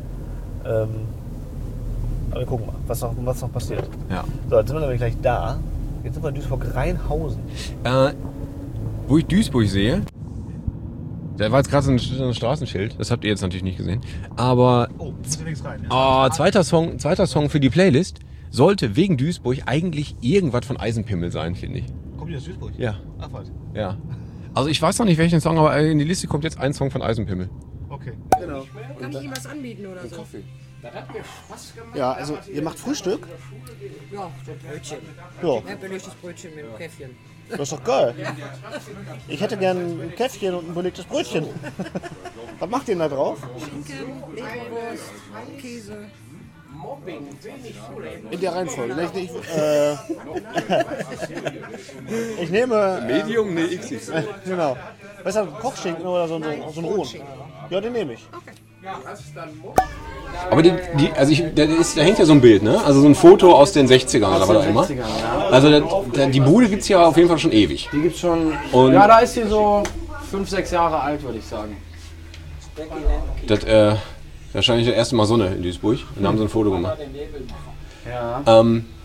Aber wir gucken mal, was noch passiert. Ja. So, jetzt sind wir nämlich gleich da. Jetzt sind wir in Duisburg-Rheinhausen. Wo ich Duisburg sehe, da war jetzt gerade so ein Straßenschild, das habt ihr jetzt natürlich nicht gesehen. Aber zweiter Song für die Playlist sollte wegen Duisburg eigentlich irgendwas von Eisenpimmel sein, finde ich. Kommt die aus Duisburg? Ja. Ach was. Ja. Also ich weiß noch nicht welchen Song, aber in die Liste kommt jetzt ein Song von Eisenpimmel. Okay. Genau. Kann ich ihm was anbieten oder so? Kaffee. Ja, also ihr macht Frühstück? Ja, so ein Brötchen. Ja, Ja, belegtes Brötchen mit einem Käffchen. das ist doch geil. Ich hätte gern ein Käffchen und ein belegtes Brötchen. Was macht ihr denn da drauf? Schinken, Leberwurst, Käse. In der Reihenfolge. Ich nehme... Medium? Nee, XXL. Genau. Was ist das, Kochschinken oder so ein rohen? Ja, den nehme ich. Aber da hängt ja so ein Bild, ne? Also so ein Foto aus den 60ern oder was auch immer. Also die Bude gibt es ja auf jeden Fall schon ewig. Die gibt's schon. Und ja, da ist sie so 5-6 Jahre alt, würde ich sagen. das wahrscheinlich das erste Mal Sonne in Duisburg und da haben sie ein Foto gemacht. Ja.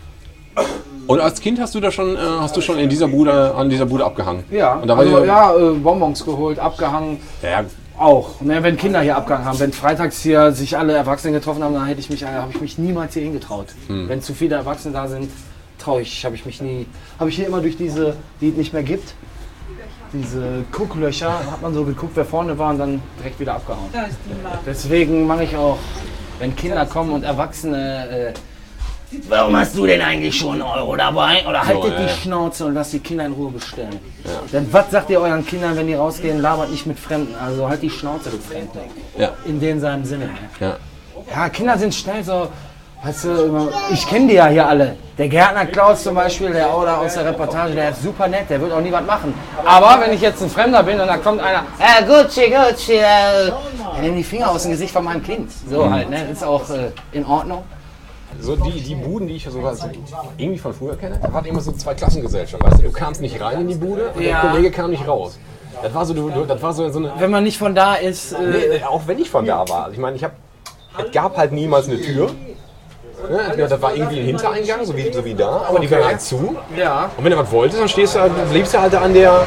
Und als Kind hast du schon an dieser Bude abgehangen? Ja, und da war Bonbons geholt, abgehangen. Ja. Auch, ne, wenn Kinder hier abgehangen haben. Wenn freitags hier sich alle Erwachsenen getroffen haben, dann habe ich mich niemals hier hingetraut. Wenn zu viele Erwachsene da sind, habe ich hier immer durch diese, die es nicht mehr gibt, diese Gucklöcher, hat man so geguckt, wer vorne war und dann direkt wieder abgehauen. Deswegen mache ich auch, wenn Kinder kommen und Erwachsene, warum hast du denn eigentlich schon einen Euro dabei? Oder haltet die Schnauze und lasst die Kinder in Ruhe bestellen. Ja. Denn was sagt ihr euren Kindern, wenn die rausgehen, labert nicht mit Fremden, also halt die Schnauze mit Fremden. Ja. In dem seinem Sinne. Ne? Ja. Ja, Kinder sind schnell so, weißt du, ich kenne die ja hier alle. Der Gärtner Klaus zum Beispiel, der Auder aus der Reportage, der ist super nett, der wird auch nie was machen. Aber wenn ich jetzt ein Fremder bin und da kommt einer, Gucci, er nimmt die Finger aus dem Gesicht von meinem Kind. So halt, ne, ist auch in Ordnung. So die Buden, die ich sogar irgendwie von früher kenne, da war immer so zwei Klassengesellschaften. Weißt du kamst nicht rein in die Bude und der Kollege kam nicht raus. Das war so eine... Wenn man nicht von da ist... Nee, auch wenn ich von da war. Also ich meine, es gab halt niemals eine Tür. Ja, das war irgendwie ein Hintereingang, so wie da, aber die war halt zu. Ja. Und wenn du was wolltest, dann bleibst du halt da an der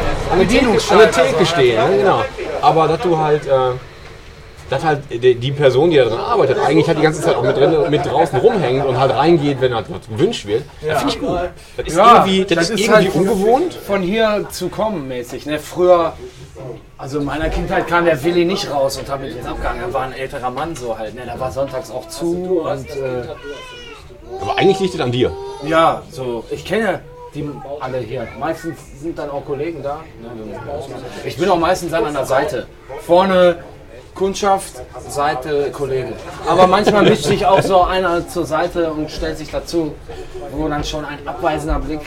Theke stehen. Ne? Genau. Aber dass du halt... dass halt die Person, die da dran arbeitet, eigentlich halt die ganze Zeit auch mit draußen rumhängt und halt reingeht, wenn halt was gewünscht wird. Das finde ich gut. Das ist irgendwie halt ungewohnt. Von hier zu kommen mäßig. Ne? Früher, also in meiner Kindheit kam der Willi nicht raus und hat mit uns abgehangen. Er war ein älterer Mann so halt. Ne? Da war sonntags auch zu und... aber eigentlich liegt es an dir. Ja, so, ich kenne die alle hier. Meistens sind dann auch Kollegen da. Ich bin auch meistens dann an der Seite. Vorne Kundschaft, Seite Kollege. Aber manchmal mischt sich auch so einer zur Seite und stellt sich dazu, wo dann schon ein abweisender Blick.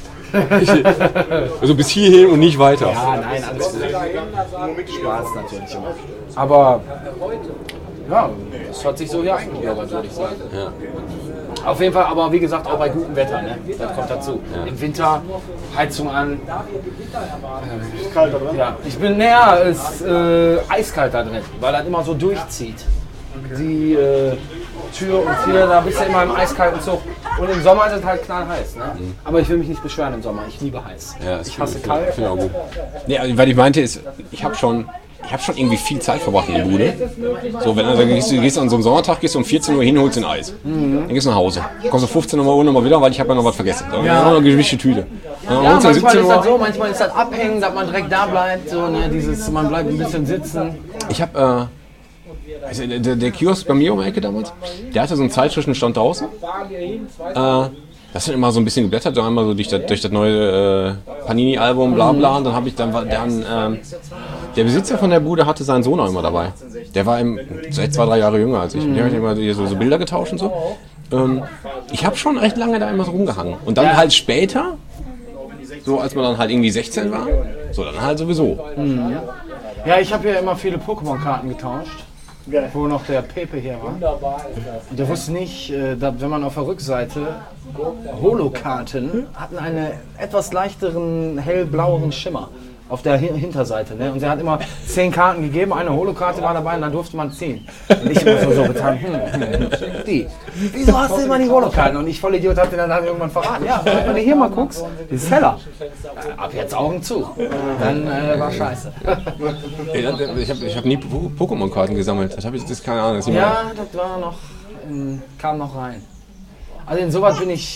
Also bis hierhin und nicht weiter. Ja, nein, alles gut. Spaß natürlich immer. Aber ja, es hat sich so hier angehört, würde ich sagen. Ja. Auf jeden Fall, aber wie gesagt, auch bei gutem Wetter, ne? Das kommt dazu. Ja. Im Winter Heizung an. Ist kalt da drin? Ja, ich bin näher, ist eiskalt da drin, weil das immer so durchzieht. Die Tür und hier, da bist du immer im eiskalten Zug. Und im Sommer ist es halt knallheiß, ne? Aber ich will mich nicht beschweren im Sommer, ich liebe heiß. Ja, ich hasse kalt. Finde auch gut. Nee, also, was ich meinte ist, ich habe schon irgendwie viel Zeit verbracht in der Bude. So, wenn du gehst an so einem Sommertag, gehst du um 14 Uhr hin, holst ein Eis. Dann gehst du nach Hause. Kommst du 15 Uhr nochmal wieder, weil ich habe ja noch was vergessen. Dann noch eine gewischte Tüte. Ja, manchmal ist das so, manchmal ist das abhängen, dass man direkt da bleibt. So, ne, man bleibt ein bisschen sitzen. Ich habe also der Kiosk bei mir um die Ecke damals, der hatte so einen Zeitschriftenstand draußen. Das hat immer so ein bisschen geblättert, dann einmal so durch das neue Panini-Album, bla bla. Und dann der Besitzer von der Bude hatte seinen Sohn auch immer dabei. Der war seit 2-3 Jahre jünger als ich. Der hat immer so Bilder getauscht und so. Ich habe schon recht lange da immer so rumgehangen. Und dann halt später, so als man dann halt irgendwie 16 war, so dann halt sowieso. Ja, ich habe ja immer viele Pokémon-Karten getauscht. Wo noch der Pepe hier war. Und der wusste nicht, dass, wenn man auf der Rückseite Holokarten hatten einen etwas leichteren, hellblaueren Schimmer auf der Hinterseite. Ne? Und er hat immer 10 Karten gegeben, eine Holokarte war dabei und dann durfte man 10. Und ich immer so getan, die. Wieso hast du immer die Holokarten? Und ich, voll Idiot, hatte dann irgendwann verraten. Ja, wenn du hier mal guckst, die ist heller. Ab jetzt Augen zu. Dann war scheiße. Ich hab nie Pokémon-Karten gesammelt. Das keine Ahnung. Ja, das war noch, kam noch rein. Also insoweit bin ich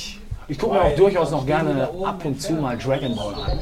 Ich gucke mir auch durchaus noch gerne ab und zu mal Dragon Ball an.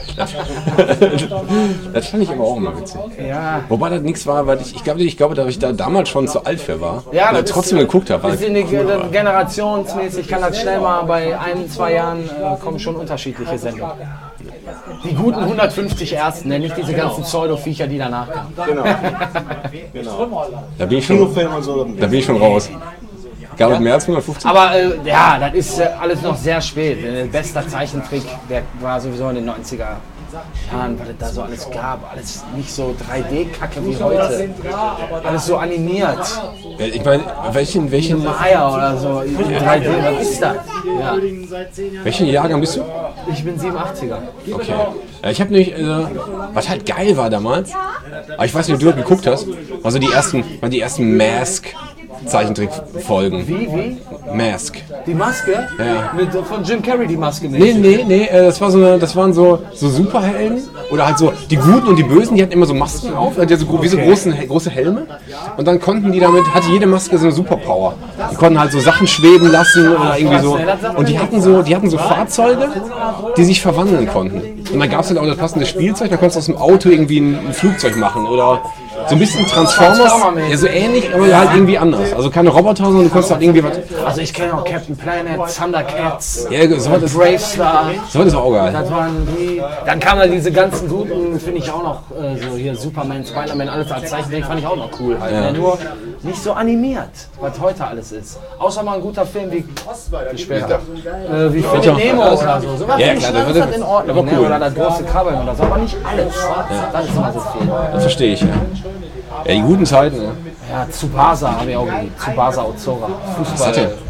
Das fand ich aber auch immer witzig. Ja. Wobei das nichts war, weil ich glaube, dass ich da damals schon zu alt für war. Ja, und trotzdem geguckt habe. Wir sind generationsmäßig, kann das schnell mal bei 1-2 Jahren kommen schon unterschiedliche Sendungen. Die guten 150 Ersten, nicht diese ganzen Pseudo-Viecher, die danach kamen. Genau. Da bin ich schon raus. Gab es mehr als 150? Aber ja, das ist alles noch sehr spät. Bester Zeichentrick, der war sowieso in den 90er Jahren, weil es da so alles gab. Alles nicht so 3D-Kacke wie heute. Alles so animiert. Ja, ich meine, welchen Eier oder so. 3D, was ist das? Ja. welchen Jahrgang bist du? Ich bin 87er. Okay. Ich habe nämlich, was halt geil war damals, aber ich weiß nicht, ob du das geguckt hast, also die ersten Mask-Zeichentrickfolgen. Wie? Mask. Die Maske? Ja. Von Jim Carrey die Maske mit. Nee, das waren so Superhelden oder halt so die Guten und die Bösen, die hatten immer so Masken auf, wie so große Helme und dann konnten die damit, hatte jede Maske so eine Superpower. Die konnten halt so Sachen schweben lassen oder irgendwie so und die hatten so Fahrzeuge, die sich verwandeln konnten. Und dann gab es halt auch das passende Spielzeug, da konntest du aus dem Auto irgendwie ein Flugzeug machen oder so ein bisschen Transformers, ja, so ähnlich, aber halt irgendwie anders. Also keine Roboter, sondern du konntest halt irgendwie was. Also ich kenne auch Captain Planet, Thundercats, Ja, sowas ist Bravestar. auch geil. Das waren die. Dann kamen halt diese ganzen guten, finde ich auch noch, so hier Superman, Spider-Man, alles als Zeichentrick fand ich auch noch cool halt. Ja. Nur nicht so animiert, was heute alles ist. Außer mal ein guter Film wie später. Wie Findet Nemo oder so. Sowas Ja, finde ich klar, das das wird- in Ordnung. aber cool. Ne? Oder das große Krabbeln oder so, aber nicht alles. Das ist immer so viel. Das verstehe ich, ja. Ja, die guten Zeiten, ne? Ja, Tsubasa habe ich auch geliebt. Tsubasa Ozora. Was hat der?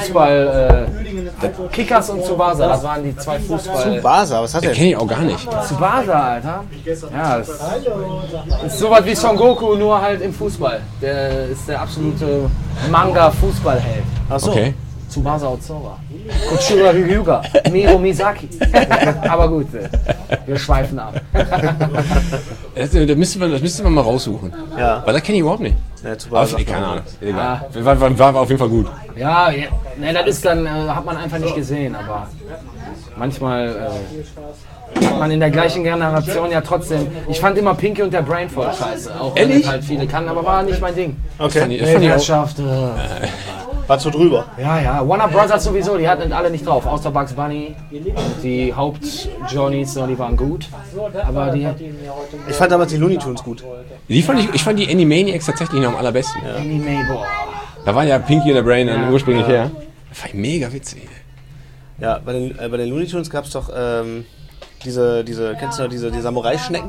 Kickers und Tsubasa, das waren die zwei Fußball. Tsubasa, was hat der? Kenne ich auch gar nicht. Tsubasa, Alter. Ja, das ist sowas wie Son Goku, nur halt im Fußball. Der ist der absolute Manga-Fußballheld. Achso. Okay. Tsubasa Ozora. Kuchura Ryuga. Miro Misaki. Aber gut, wir schweifen ab. Das müsste man mal raussuchen. Ja. Weil das kenne ich überhaupt nicht. Ja, Tsubasa. Aber, keine Ahnung. Egal. War auf jeden Fall gut. Ja, ne, das ist dann, hat man einfach nicht gesehen, aber manchmal hat man in der gleichen Generation ja trotzdem. Ich fand immer Pinky und der Brain voll scheiße, auch wenn Ehrlich? es halt viele kannten, aber war nicht mein Ding. Das fand ich auch. Weltherrschaft, War zu drüber. ja. Warner Brothers sowieso, die hatten alle nicht drauf, außer Bugs Bunny. Die Haupt-Johnnies, die waren gut, aber die Ich fand damals die Looney Tunes gut. Ich fand die Animaniacs tatsächlich noch am allerbesten. Anime, boah. Da war ja Pinky und der Brain dann ursprünglich her. Das fand ich mega witzig. Ja, bei den Looney Tunes gab es doch diese, kennst du noch die Samurai-Schnecken?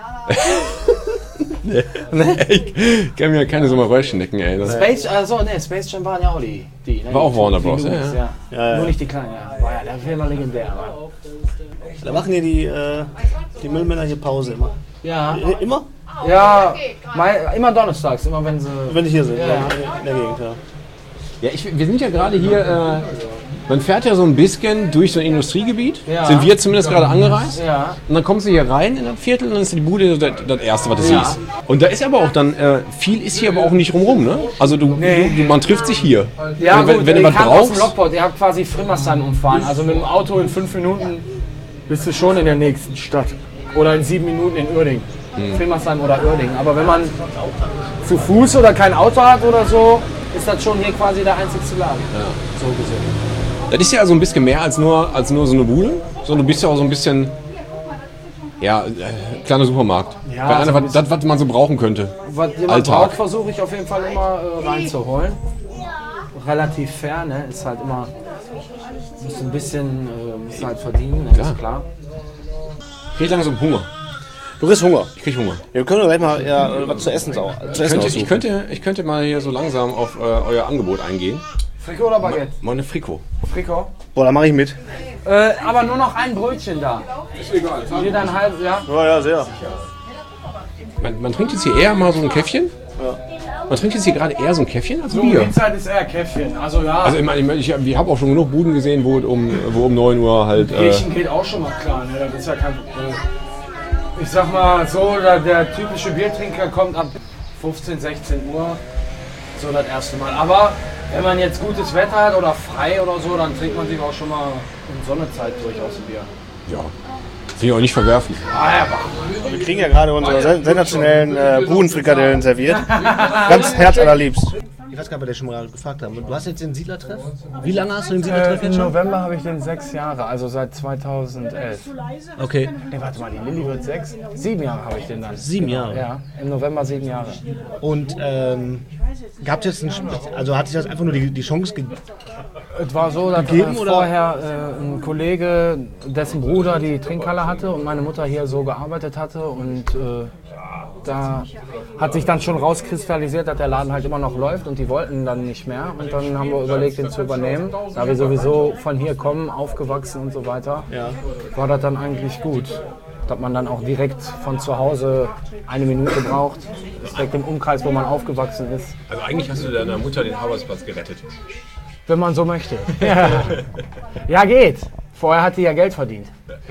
Ich kann mir keine so mal Röhrschnecken, ey. Das Space Jam waren ja auch die ne? War auch Warner Bros, Die ja, Loonies, ja. Ja. Nur nicht die kleinen, ja. War ja, der Film war legendär. Aber. Da machen hier die Müllmänner hier Pause immer. Ja, Immer? ja, immer donnerstags, immer wenn sie... Wenn die hier sind, Ja. in der Gegend, ja. Ja, wir sind ja gerade hier, man fährt ja so ein bisschen durch so ein Industriegebiet, Ja. sind wir zumindest gerade angereist. Ja. Und dann kommst du hier rein in das Viertel und dann ist die Bude das Erste, was du Ja. siehst. Und da ist aber auch dann, viel ist hier aber auch nicht rumrum, ne? Also man trifft sich hier. Ja, wenn gut, du ihr was kamt aus dem brauchst. Lockport, ihr habt quasi Frimmersheim umfahren. Also mit dem Auto in 5 Minuten bist du schon in der nächsten Stadt. Oder in 7 Minuten in Uerdingen. Frimmersheim oder Uerdingen. Aber wenn man zu Fuß oder kein Auto hat oder so, ist das schon hier quasi der einzigste Laden. Ja. So gesehen. Das ist ja so ein bisschen mehr als nur so eine Bude, sondern du bist ja auch so ein bisschen, ja, kleiner Supermarkt. Ja, Weil einer, so ein das, was man so brauchen könnte. Was jemand Alltag. braucht, versuche ich auf jeden Fall immer reinzuholen. Relativ fair, ne? Ist halt immer, musst ein bisschen musst halt verdienen, ne? Klar. Ist klar. Ich krieg langsam Hunger. Du kriegst Hunger. Ich krieg Hunger. Wir können doch gleich mal was zu essen aussuchen. Ich könnte mal hier so langsam auf euer Angebot eingehen. Frikot oder Baguette? Meine Frikot. Frikot. Boah, da mache ich mit. Aber nur noch ein Brötchen da. Ist egal. Jeder ein halbes, ja. Ja, sehr. Man trinkt jetzt hier eher mal so ein Käffchen. Man trinkt jetzt hier gerade eher so ein Käffchen als Bier. Die Zeit ist eher Käffchen. Also ja, Also ich habe auch schon genug Buden gesehen, wo um 9 Uhr halt... Bierchen geht auch schon mal klar. Ne? Das ist ja kein, ich sag mal so, der typische Biertrinker kommt ab 15, 16 Uhr. So das erste Mal. Aber Wenn man jetzt gutes Wetter hat oder frei oder so, dann trinkt man sich auch schon mal in Sonnezeit durchaus ein Bier. Ja. Finde ich auch nicht verwerflich. Wir kriegen ja gerade unsere sensationellen Budenfrikadellen serviert. Ganz herzallerliebst. Ich weiß gar nicht, ob wir das schon mal gefragt haben. Du hast jetzt den Siedlertreff? Wie lange hast du den Siedlertreff jetzt Im schon? November habe ich den 6 Jahre, also seit 2011. Okay. Nee, warte mal, die Lilly wird 6. 7 Jahre habe ich den dann. 7 Jahre? Ja, im November 7 Jahre. Und gab es jetzt also hat sich das einfach nur die Chance gegeben? Es war so, dass vorher ein Kollege, dessen Bruder die Trinkhalle hatte und meine Mutter hier so gearbeitet hatte und da hat sich dann schon rauskristallisiert, dass der Laden halt immer noch läuft und die wollten dann nicht mehr und dann haben wir überlegt, den zu übernehmen. Da wir sowieso von hier kommen, aufgewachsen und so weiter, war das dann eigentlich gut. Dass man dann auch direkt von zu Hause 1 Minute braucht, direkt im Umkreis, wo man aufgewachsen ist. Also eigentlich hast du deiner Mutter den Arbeitsplatz gerettet. Wenn man so möchte. Ja, geht. Vorher hat die ja Geld verdient.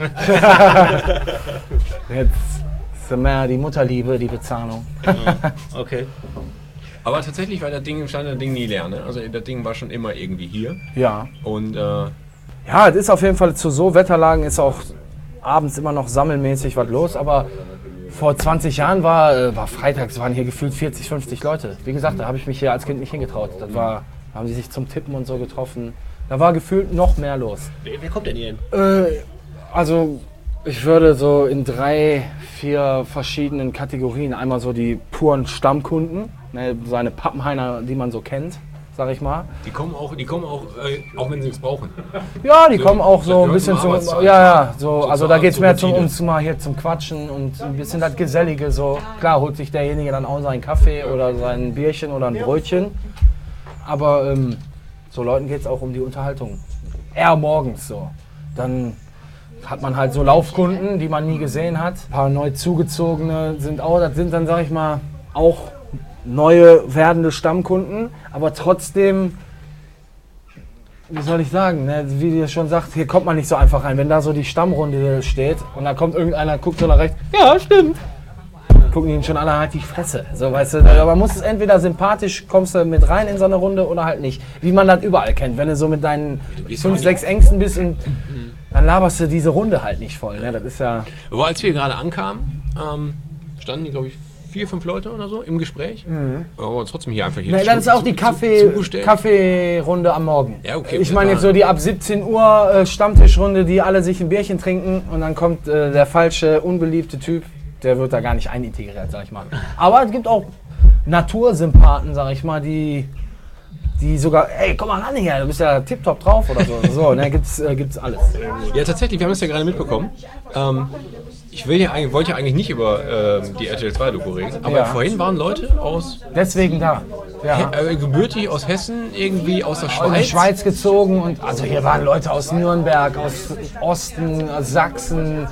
Jetzt ist mehr die Mutterliebe, die Bezahlung. Okay. Aber tatsächlich war das Ding, stand das Ding nie leer, ne? Also das Ding war schon immer irgendwie hier. Ja. Und ja, es ist auf jeden Fall zu so Wetterlagen ist auch abends immer noch sammelmäßig was los, aber vor 20 Jahren war freitags, waren hier gefühlt 40, 50 Leute. Wie gesagt, da habe ich mich hier als Kind nicht hingetraut. Das war, haben die sich zum Tippen und so getroffen. Da war gefühlt noch mehr los. Wer kommt denn hier hin? Also ich würde so in 3, 4 verschiedenen Kategorien, einmal so die puren Stammkunden, ne, seine Pappenheiner, die man so kennt, sag ich mal. die kommen auch wenn sie nichts brauchen. Ja, die kommen auch so ein bisschen zum, Arbeitszeit. ja, so, also da geht es zur mehr Routine. mal hier zum Quatschen und ein bisschen das Gesellige so. Klar holt sich derjenige dann auch seinen Kaffee oder sein Bierchen oder ein Brötchen, aber so Leuten geht es auch um die Unterhaltung. Eher morgens so. Dann hat man halt so Laufkunden, die man nie gesehen hat. Ein paar neu zugezogene sind auch, das sind dann, sag ich mal, auch neue werdende Stammkunden, aber trotzdem, wie soll ich sagen, ne, wie ihr schon sagt, hier kommt man nicht so einfach rein. Wenn da so die Stammrunde steht und da kommt irgendeiner, guckt so nach rechts, ja, stimmt. Gucken ihn schon alle halt die Fresse. So, weißt du, aber man muss es entweder sympathisch, kommst du mit rein in so eine Runde oder halt nicht. Wie man das überall kennt. Wenn du so mit deinen 5, 6 Ängsten bist, dann laberst du diese Runde halt nicht voll. Ne? Das ist ja. Aber als wir gerade ankamen, standen die, glaube ich, 4, 5 Leute oder so im Gespräch. Aber trotzdem hier einfach hier. Ne, das ist auch die Kaffeerunde am Morgen. Ja, okay, Ich meine jetzt so die ab 17 Uhr Stammtischrunde, die alle sich ein Bierchen trinken und dann kommt der falsche, unbeliebte Typ, der wird da gar nicht einintegriert, sag ich mal. Aber es gibt auch Natursympathen, sag ich mal, die sogar, ey, komm mal ran hier, du bist ja tipptopp drauf oder so. So, ne, gibt's alles. Ja, tatsächlich, wir haben es ja gerade mitbekommen. Ich wollte ja eigentlich nicht über die RTL 2 Doku reden, aber Ja. vorhin waren Leute aus Deswegen da. Ja. gebürtig aus Hessen, irgendwie aus der In die Schweiz. Schweiz gezogen und also hier waren Leute aus Nürnberg, aus Osten, aus Sachsen,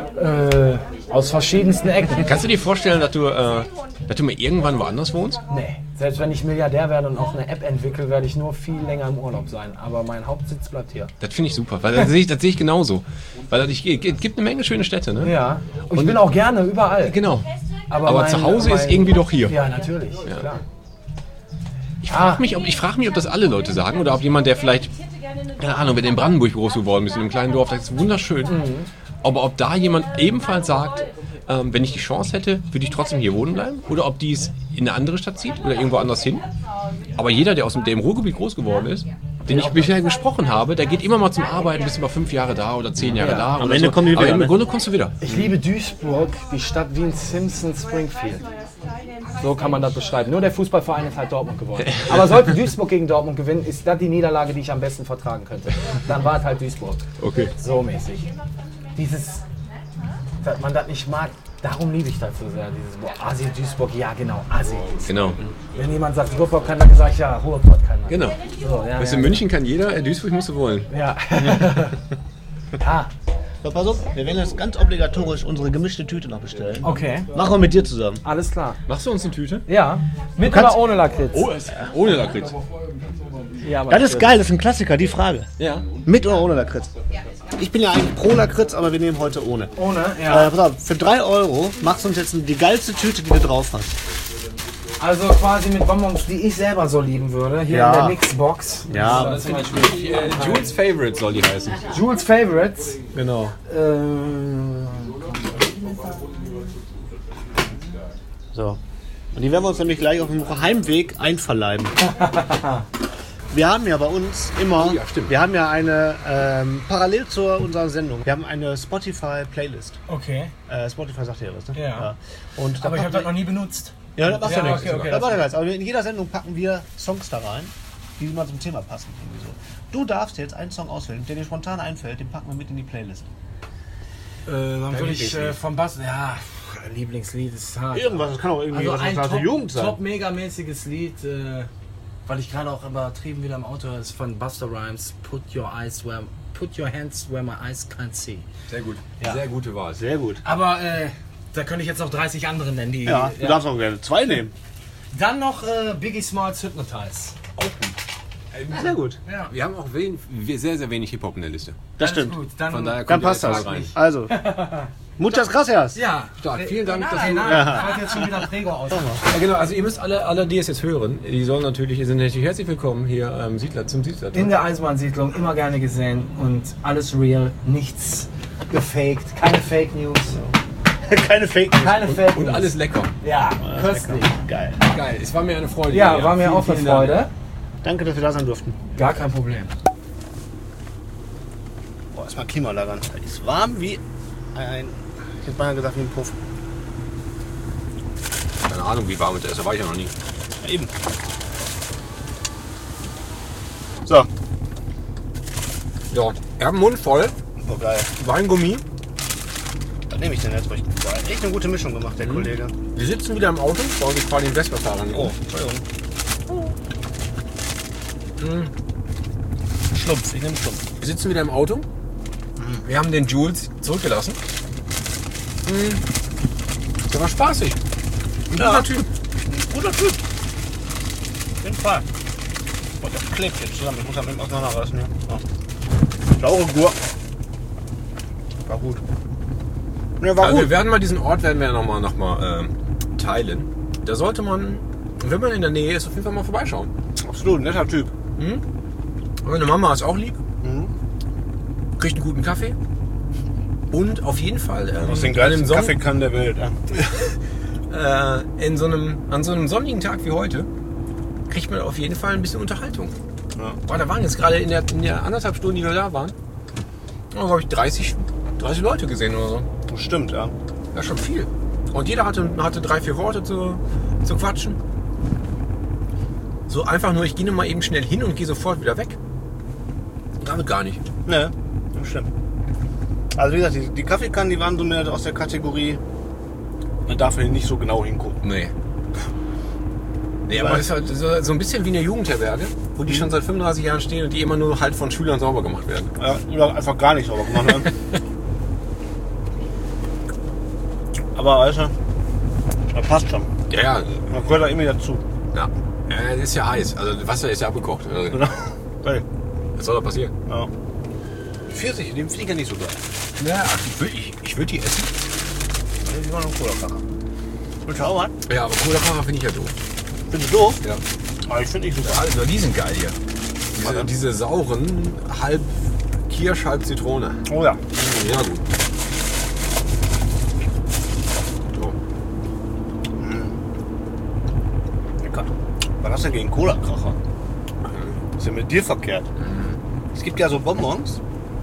aus verschiedensten Ecken. Kannst du dir vorstellen, dass du mal irgendwann woanders wohnst? Nee, selbst wenn ich Milliardär werde und auch eine App entwickle, werde ich nur viel länger im Urlaub sein. Aber mein Hauptsitz bleibt hier. Das finde ich super, weil das sehe ich genauso. Weil es gibt eine Menge schöne Städte, ne? Ja, und ich bin auch gerne überall. Genau. Aber Aber zu Hause ist irgendwie doch hier. Ja, natürlich, klar. Ich frage mich, ob das alle Leute sagen oder ob jemand, der vielleicht, keine Ahnung, wenn du in Brandenburg groß geworden bist, in einem kleinen Dorf, das ist wunderschön. Aber ob da jemand ebenfalls sagt, wenn ich die Chance hätte, würde ich trotzdem hier wohnen bleiben? Oder ob die es in eine andere Stadt zieht oder irgendwo anders hin? Aber jeder, der im Ruhrgebiet groß geworden ist, den ich bisher gesprochen habe, der geht immer mal zum Arbeiten, bist immer 5 Jahre da oder 10 Jahre da. Am Ende kommen die wieder, Aber im ne? Grunde kommst du wieder. Ich liebe Duisburg, die Stadt wie in Simpsons Springfield. So kann man das beschreiben. Nur der Fußballverein ist halt Dortmund geworden. Aber sollte Duisburg gegen Dortmund gewinnen, ist das die Niederlage, die ich am besten vertragen könnte. Dann war es halt Duisburg. Okay. So mäßig. Dass man das nicht mag, darum liebe ich das so sehr. Dieses, boah, Asi Duisburg, ja genau, Asi. Genau. Wenn jemand sagt, Ruhrpott kann, dann sage ich, ja, Ruhrpott kann man. Genau. So, ja, Weißt du, in München kann jeder, in Duisburg musst du wollen. Ja. Ja, So, pass auf, wir werden jetzt ganz obligatorisch unsere gemischte Tüte noch bestellen. okay. Machen wir mit dir zusammen. Alles klar. Machst du uns eine Tüte? Ja, mit kannst- oder ohne Lakritz? Ohne Lakritz. Ja, aber Das ist geil, das ist ein Klassiker, die Frage. Ja. Mit oder ohne Lakritz? Ich bin ja eigentlich pro Lakritz, aber wir nehmen heute ohne. Ohne, ja. Pass auf, für 3 € machst du uns jetzt die geilste Tüte, die du drauf hast. Also quasi mit Bonbons, die ich selber so lieben würde. Hier in der Mixbox. Ja, Das ist zum Beispiel Jules Favorite soll die heißen. Jules Favorites. genau. So. Und die werden wir uns nämlich gleich auf dem Heimweg einverleiben. Wir haben ja bei uns immer, wir haben ja eine, parallel zu unserer Sendung, wir haben eine Spotify-Playlist. Okay. Spotify sagt ja was, ne? Ja. Und Aber ich habe das noch nie benutzt. Ja, das macht ja nichts. okay, Das macht ja nichts. Aber in jeder Sendung packen wir Songs da rein, die mal zum Thema passen. Irgendwie so. Du darfst jetzt einen Song auswählen, der dir spontan einfällt, den packen wir mit in die Playlist. Dann würde ich vom Bass, ja, Lieblingslied ist hart. Irgendwas, das kann auch irgendwie Also ein aus der Jugend sein. top-megamäßiges Lied, weil ich gerade auch übertrieben wieder im Auto ist, von Busta Rhymes, Put Your Hands Where My Eyes Can't See. Sehr gut. Ja. Sehr gute Wahl. Sehr gut. Aber da könnte ich jetzt noch 30 andere nennen, die... Ja, du darfst auch gerne 2 nehmen. Dann noch Biggie Smalls Hypnotize. Auch gut. Sehr gut. Ja. Wir haben auch sehr, sehr wenig Hip-Hop in der Liste. Das Alles stimmt. Gut. Von daher Dann kommt passt der das. rein. Also, muchas gracias. Ja, Stark. Vielen Dank, dass Nein, du- ich wollte jetzt schon wieder Prego aus. Ja, genau, also ihr müsst alle, die es jetzt hören, die sollen natürlich, sind natürlich herzlich willkommen hier zum Siedler. In der Eisenbahnsiedlung, immer gerne gesehen und alles real, nichts gefaked, keine Fake News. Keine Fake News. Keine Fake Und News. alles lecker. Ja, köstlich. Geil. Geil, es war mir eine Freude. Ja, war mir auch eine vielen Dank. Freude. Danke, dass wir da sein durften. Gar kein Problem. Boah, erstmal Klimaanlage an. Es ist warm wie ein... Ich hätte beinahe gesagt wie ein Puff. Keine Ahnung, wie warm es ist, da war ich ja noch nie. Ja, eben. So. So, ich habe einen Mund voll, Boah, geil. Weingummi. Was nehme ich denn jetzt? Boah, echt eine gute Mischung gemacht, der Kollege. Wir sitzen wieder im Auto, weil ich fahre den Vespa-Fahrer. Oh, Entschuldigung. Schlumpf, ich nehme Schlumpf. Wir sitzen wieder im Auto. Wir haben den Jules zurückgelassen. Der war spaßig. Ein guter Typ. Guter Typ. Auf jeden Fall. Boah, das klebt jetzt zusammen. Ich muss das mit dem auseinanderreißen. Ja. Saure Gurken. War gut. Ja, war Also gut. wir werden mal diesen Ort noch mal teilen. Da sollte man, wenn man in der Nähe ist, auf jeden Fall mal vorbeischauen. Absolut, netter Typ. Meine Mama ist auch lieb. Mhm. Kriegt einen guten Kaffee. Und auf jeden Fall Aus den an geilsten einem Kaffeekannen der Welt. Ja. an so einem sonnigen Tag wie heute kriegt man auf jeden Fall ein bisschen Unterhaltung. Ja. Boah, da waren jetzt gerade in der 1,5 Stunden, die wir da waren, glaube ich 30 Leute gesehen oder so. Das stimmt, ja. Ja, schon viel. Und jeder hatte 3-4 Worte zu quatschen. So einfach nur, ich gehe nur mal eben schnell hin und gehe sofort wieder weg. Damit gar nicht. Ne, das stimmt. Also wie gesagt, die Kaffeekannen, die waren so mehr aus der Kategorie, man darf hier nicht so genau hingucken. Nee. Nee, aber es ist halt so ein bisschen wie eine Jugendherberge, wo die schon seit 35 Jahren stehen und die immer nur halt von Schülern sauber gemacht werden. Ja, oder einfach gar nicht sauber gemacht werden. Aber weißt du, das passt schon. Ja, Man gehört da irgendwie dazu. ja. Es ist ja heiß, also das Wasser ist ja abgekocht. Also, Genau. Geil. was soll da passieren? Ja. Die Pfirsiche, den finde ich ja nicht so geil. Ja, ich würd die essen. Die waren noch Cola-Kracher. Willst du auch was? Ja, aber Cola-Fahrer finde ich ja doof. Findest du doof? Ja. Aber ich finde nicht super. Also, die sind geil hier. Warte. Diese sauren, halb Kirsch, halb Zitrone. Oh ja. Ja, gut. So. Lecker. Was hast du denn gegen Cola-Kracher? Was ist denn mit dir verkehrt? Es gibt ja so Bonbons,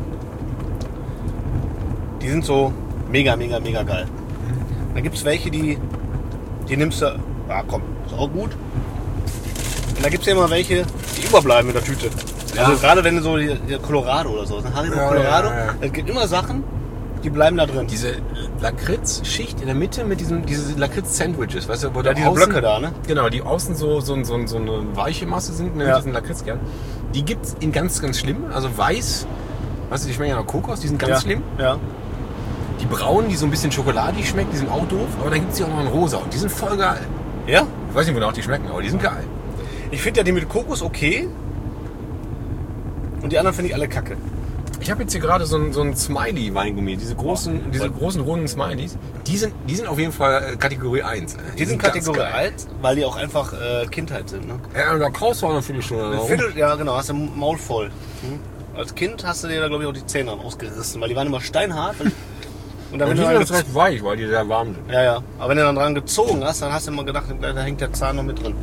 die sind so mega, mega, mega geil. Dann gibt es welche, die nimmst du, komm, ist auch gut. Und da gibt es ja immer welche, die überbleiben in der Tüte. Ja. Also gerade wenn du so die Colorado oder so, Haribo Ja, Colorado, ja. es gibt immer Sachen, die bleiben da drin. Diese Lakritz-Schicht in der Mitte mit diese Lakritz-Sandwiches, weißt du, wo Ja, da diese außen, Blöcke da, ne? Genau, die außen so eine weiche Masse sind, ne, Ja. mit diesen Lakritzkern. Die gibt's in ganz, ganz schlimm. Also weiß, weißt du, die schmecken ja nach Kokos, die sind ganz Ja. schlimm. Ja. Die braunen, die so ein bisschen schokoladig schmecken, die sind auch doof. Aber dann gibt's die auch noch in rosa und die sind voll geil. Ja? Ich weiß nicht, wonach die schmecken, aber die sind geil. Ich finde ja die mit Kokos okay. Und die anderen finde ich alle kacke. Ich habe jetzt hier gerade so ein Smiley-Weingummi, diese großen runden Smileys. Die sind auf jeden Fall Kategorie 1. Die sind Kategorie 1, weil die auch einfach Kindheit sind. Ne? Ja, da kaust du auch eine Viertelstunde. Ja, genau, hast du den Maul voll. Als Kind hast du dir da, glaube ich, auch die Zähne ausgerissen, weil die waren immer steinhart. Und dann, Und die sind jetzt recht weich, weil die sehr warm sind. Ja. Aber wenn du dann dran gezogen hast, dann hast du immer gedacht, da hängt der Zahn noch mit drin.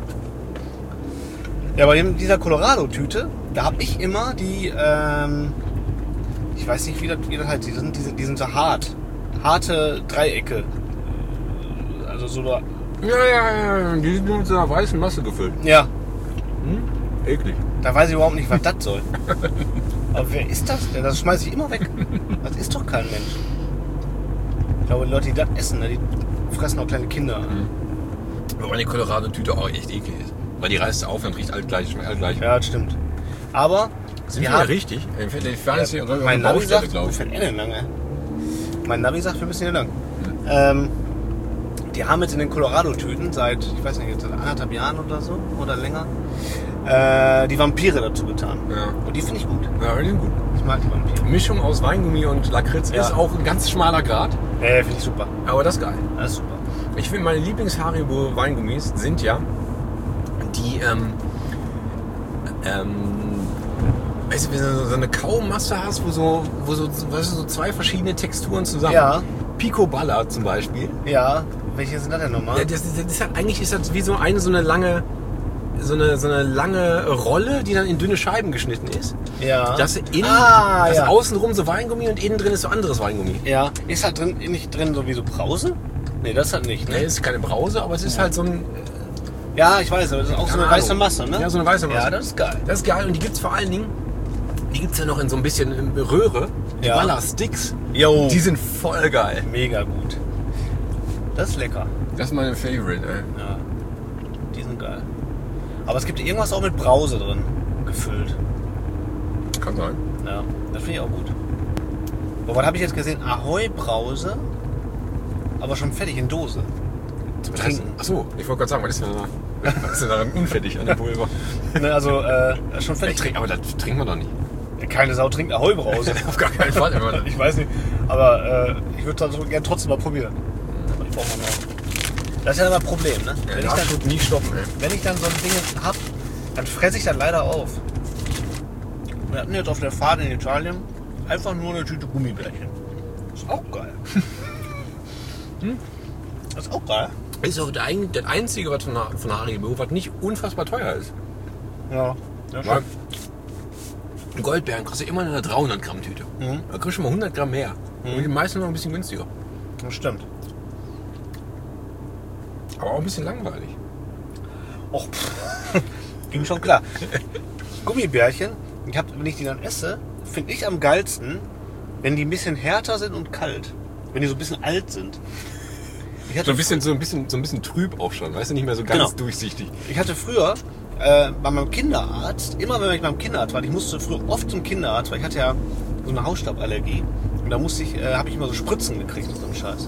Ja, aber in dieser Colorado-Tüte, da habe ich immer die, ich weiß nicht, wie das heißt, die sind so hart. Harte Dreiecke. Also so da. Ja, die sind mit so einer weißen Masse gefüllt. Ja. Eklig. Da weiß ich überhaupt nicht, was das soll. Aber wer ist das denn? Das schmeiße ich immer weg. Das ist doch kein Mensch. Ich glaube, die Leute, die das essen, die fressen auch kleine Kinder. Aber die Colorado-Tüte auch echt eklig ist. Weil die reißt auf und riecht allgleich, schmeckt allgleich. Ja, das stimmt. Aber sind wir ja richtig? Ich war jetzt hier mein Navi sagt, glaube ich. für einen lange. Mein Navi sagt, wir müssen hier lang. Die haben jetzt in den Colorado-Tüten seit, ich weiß nicht, jetzt seit 1,5 Jahren oder so, oder länger, die Vampire dazu getan. Ja. Und die finde ich gut. Ja, die sind gut. Ich mag die Vampire. Mischung aus Weingummi und Lakritz ist auch ein ganz schmaler Grad. Ja, finde ich super. Aber das ist geil. Das ist super. Ich finde, meine Lieblings-Haribo-Weingummis sind ja die, weißt du, wenn du so eine Kaumasse hast, wo so weißt du, so zwei verschiedene Texturen zusammen. Ja. Pico Balla zum Beispiel. Ja. Welche sind das denn nochmal? Ja, das ist halt, eigentlich ist das wie so eine lange Rolle, die dann in dünne Scheiben geschnitten ist. Ja. Das außenrum so Weingummi und innen drin ist so anderes Weingummi. Ja. Ist halt nicht drin so wie so Brause? Nee, das halt nicht. Ne? Nee, es ist keine Brause, aber es ist halt so ein... Ja, ich weiß, aber das ist auch so eine weiße Masse, ne? Ja, so eine weiße Masse. Ja, das ist geil. Das ist geil und die gibt's vor allen Dingen, ja noch in so ein bisschen Röhre. Die Balla Sticks. Jo. Die sind voll geil. Mega gut. Das ist lecker. Das ist meine Favorite, ey. Ja. Die sind geil. Aber es gibt irgendwas auch mit Brause drin. Gefüllt. Kann sein. Ja, das finde ich auch gut. Aber was habe ich jetzt gesehen? Ahoi Brause. Aber schon fertig in Dose. Zum Trinken. Achso, ich wollte gerade sagen, was ist denn daran unfertig an der Pulver? Ne, also, schon fertig. Aber das trinkt man doch nicht. Keine Sau trinkt Ahoi Brause. Auf gar keinen Fall. Ich weiß nicht. Aber ich würde das gerne trotzdem mal probieren. Aber ich brauche mal noch. Das ist ja immer ein Problem, ne? Ja, wenn ich dann nie stoppen, ey. Wenn ich dann so ein Ding hab, dann fresse ich das leider auf. Wir hatten jetzt auf der Fahrt in Italien einfach nur eine Tüte Gummibärchen. Ist auch geil. Das ist auch geil. Das ist auch das Einzige, was von Haribo, was nicht unfassbar teuer ist. Ja, ja schon. Goldbeeren kostet immer eine 300 Gramm Tüte. Da kriegst du mal 100 Gramm mehr. Und die meisten noch ein bisschen günstiger. Das stimmt. Aber auch ein bisschen langweilig. Och, ging schon klar. Gummibärchen, wenn ich die dann esse, finde ich am geilsten, wenn die ein bisschen härter sind und kalt. Wenn die so ein bisschen alt sind. So ein bisschen trüb auch schon, weißt du, nicht mehr so ganz durchsichtig. Ich hatte früher bei meinem Kinderarzt, immer wenn ich beim Kinderarzt war, ich musste früher oft zum Kinderarzt, weil ich hatte ja so eine Hausstauballergie. Und da habe ich immer so Spritzen gekriegt und so einen Scheiß.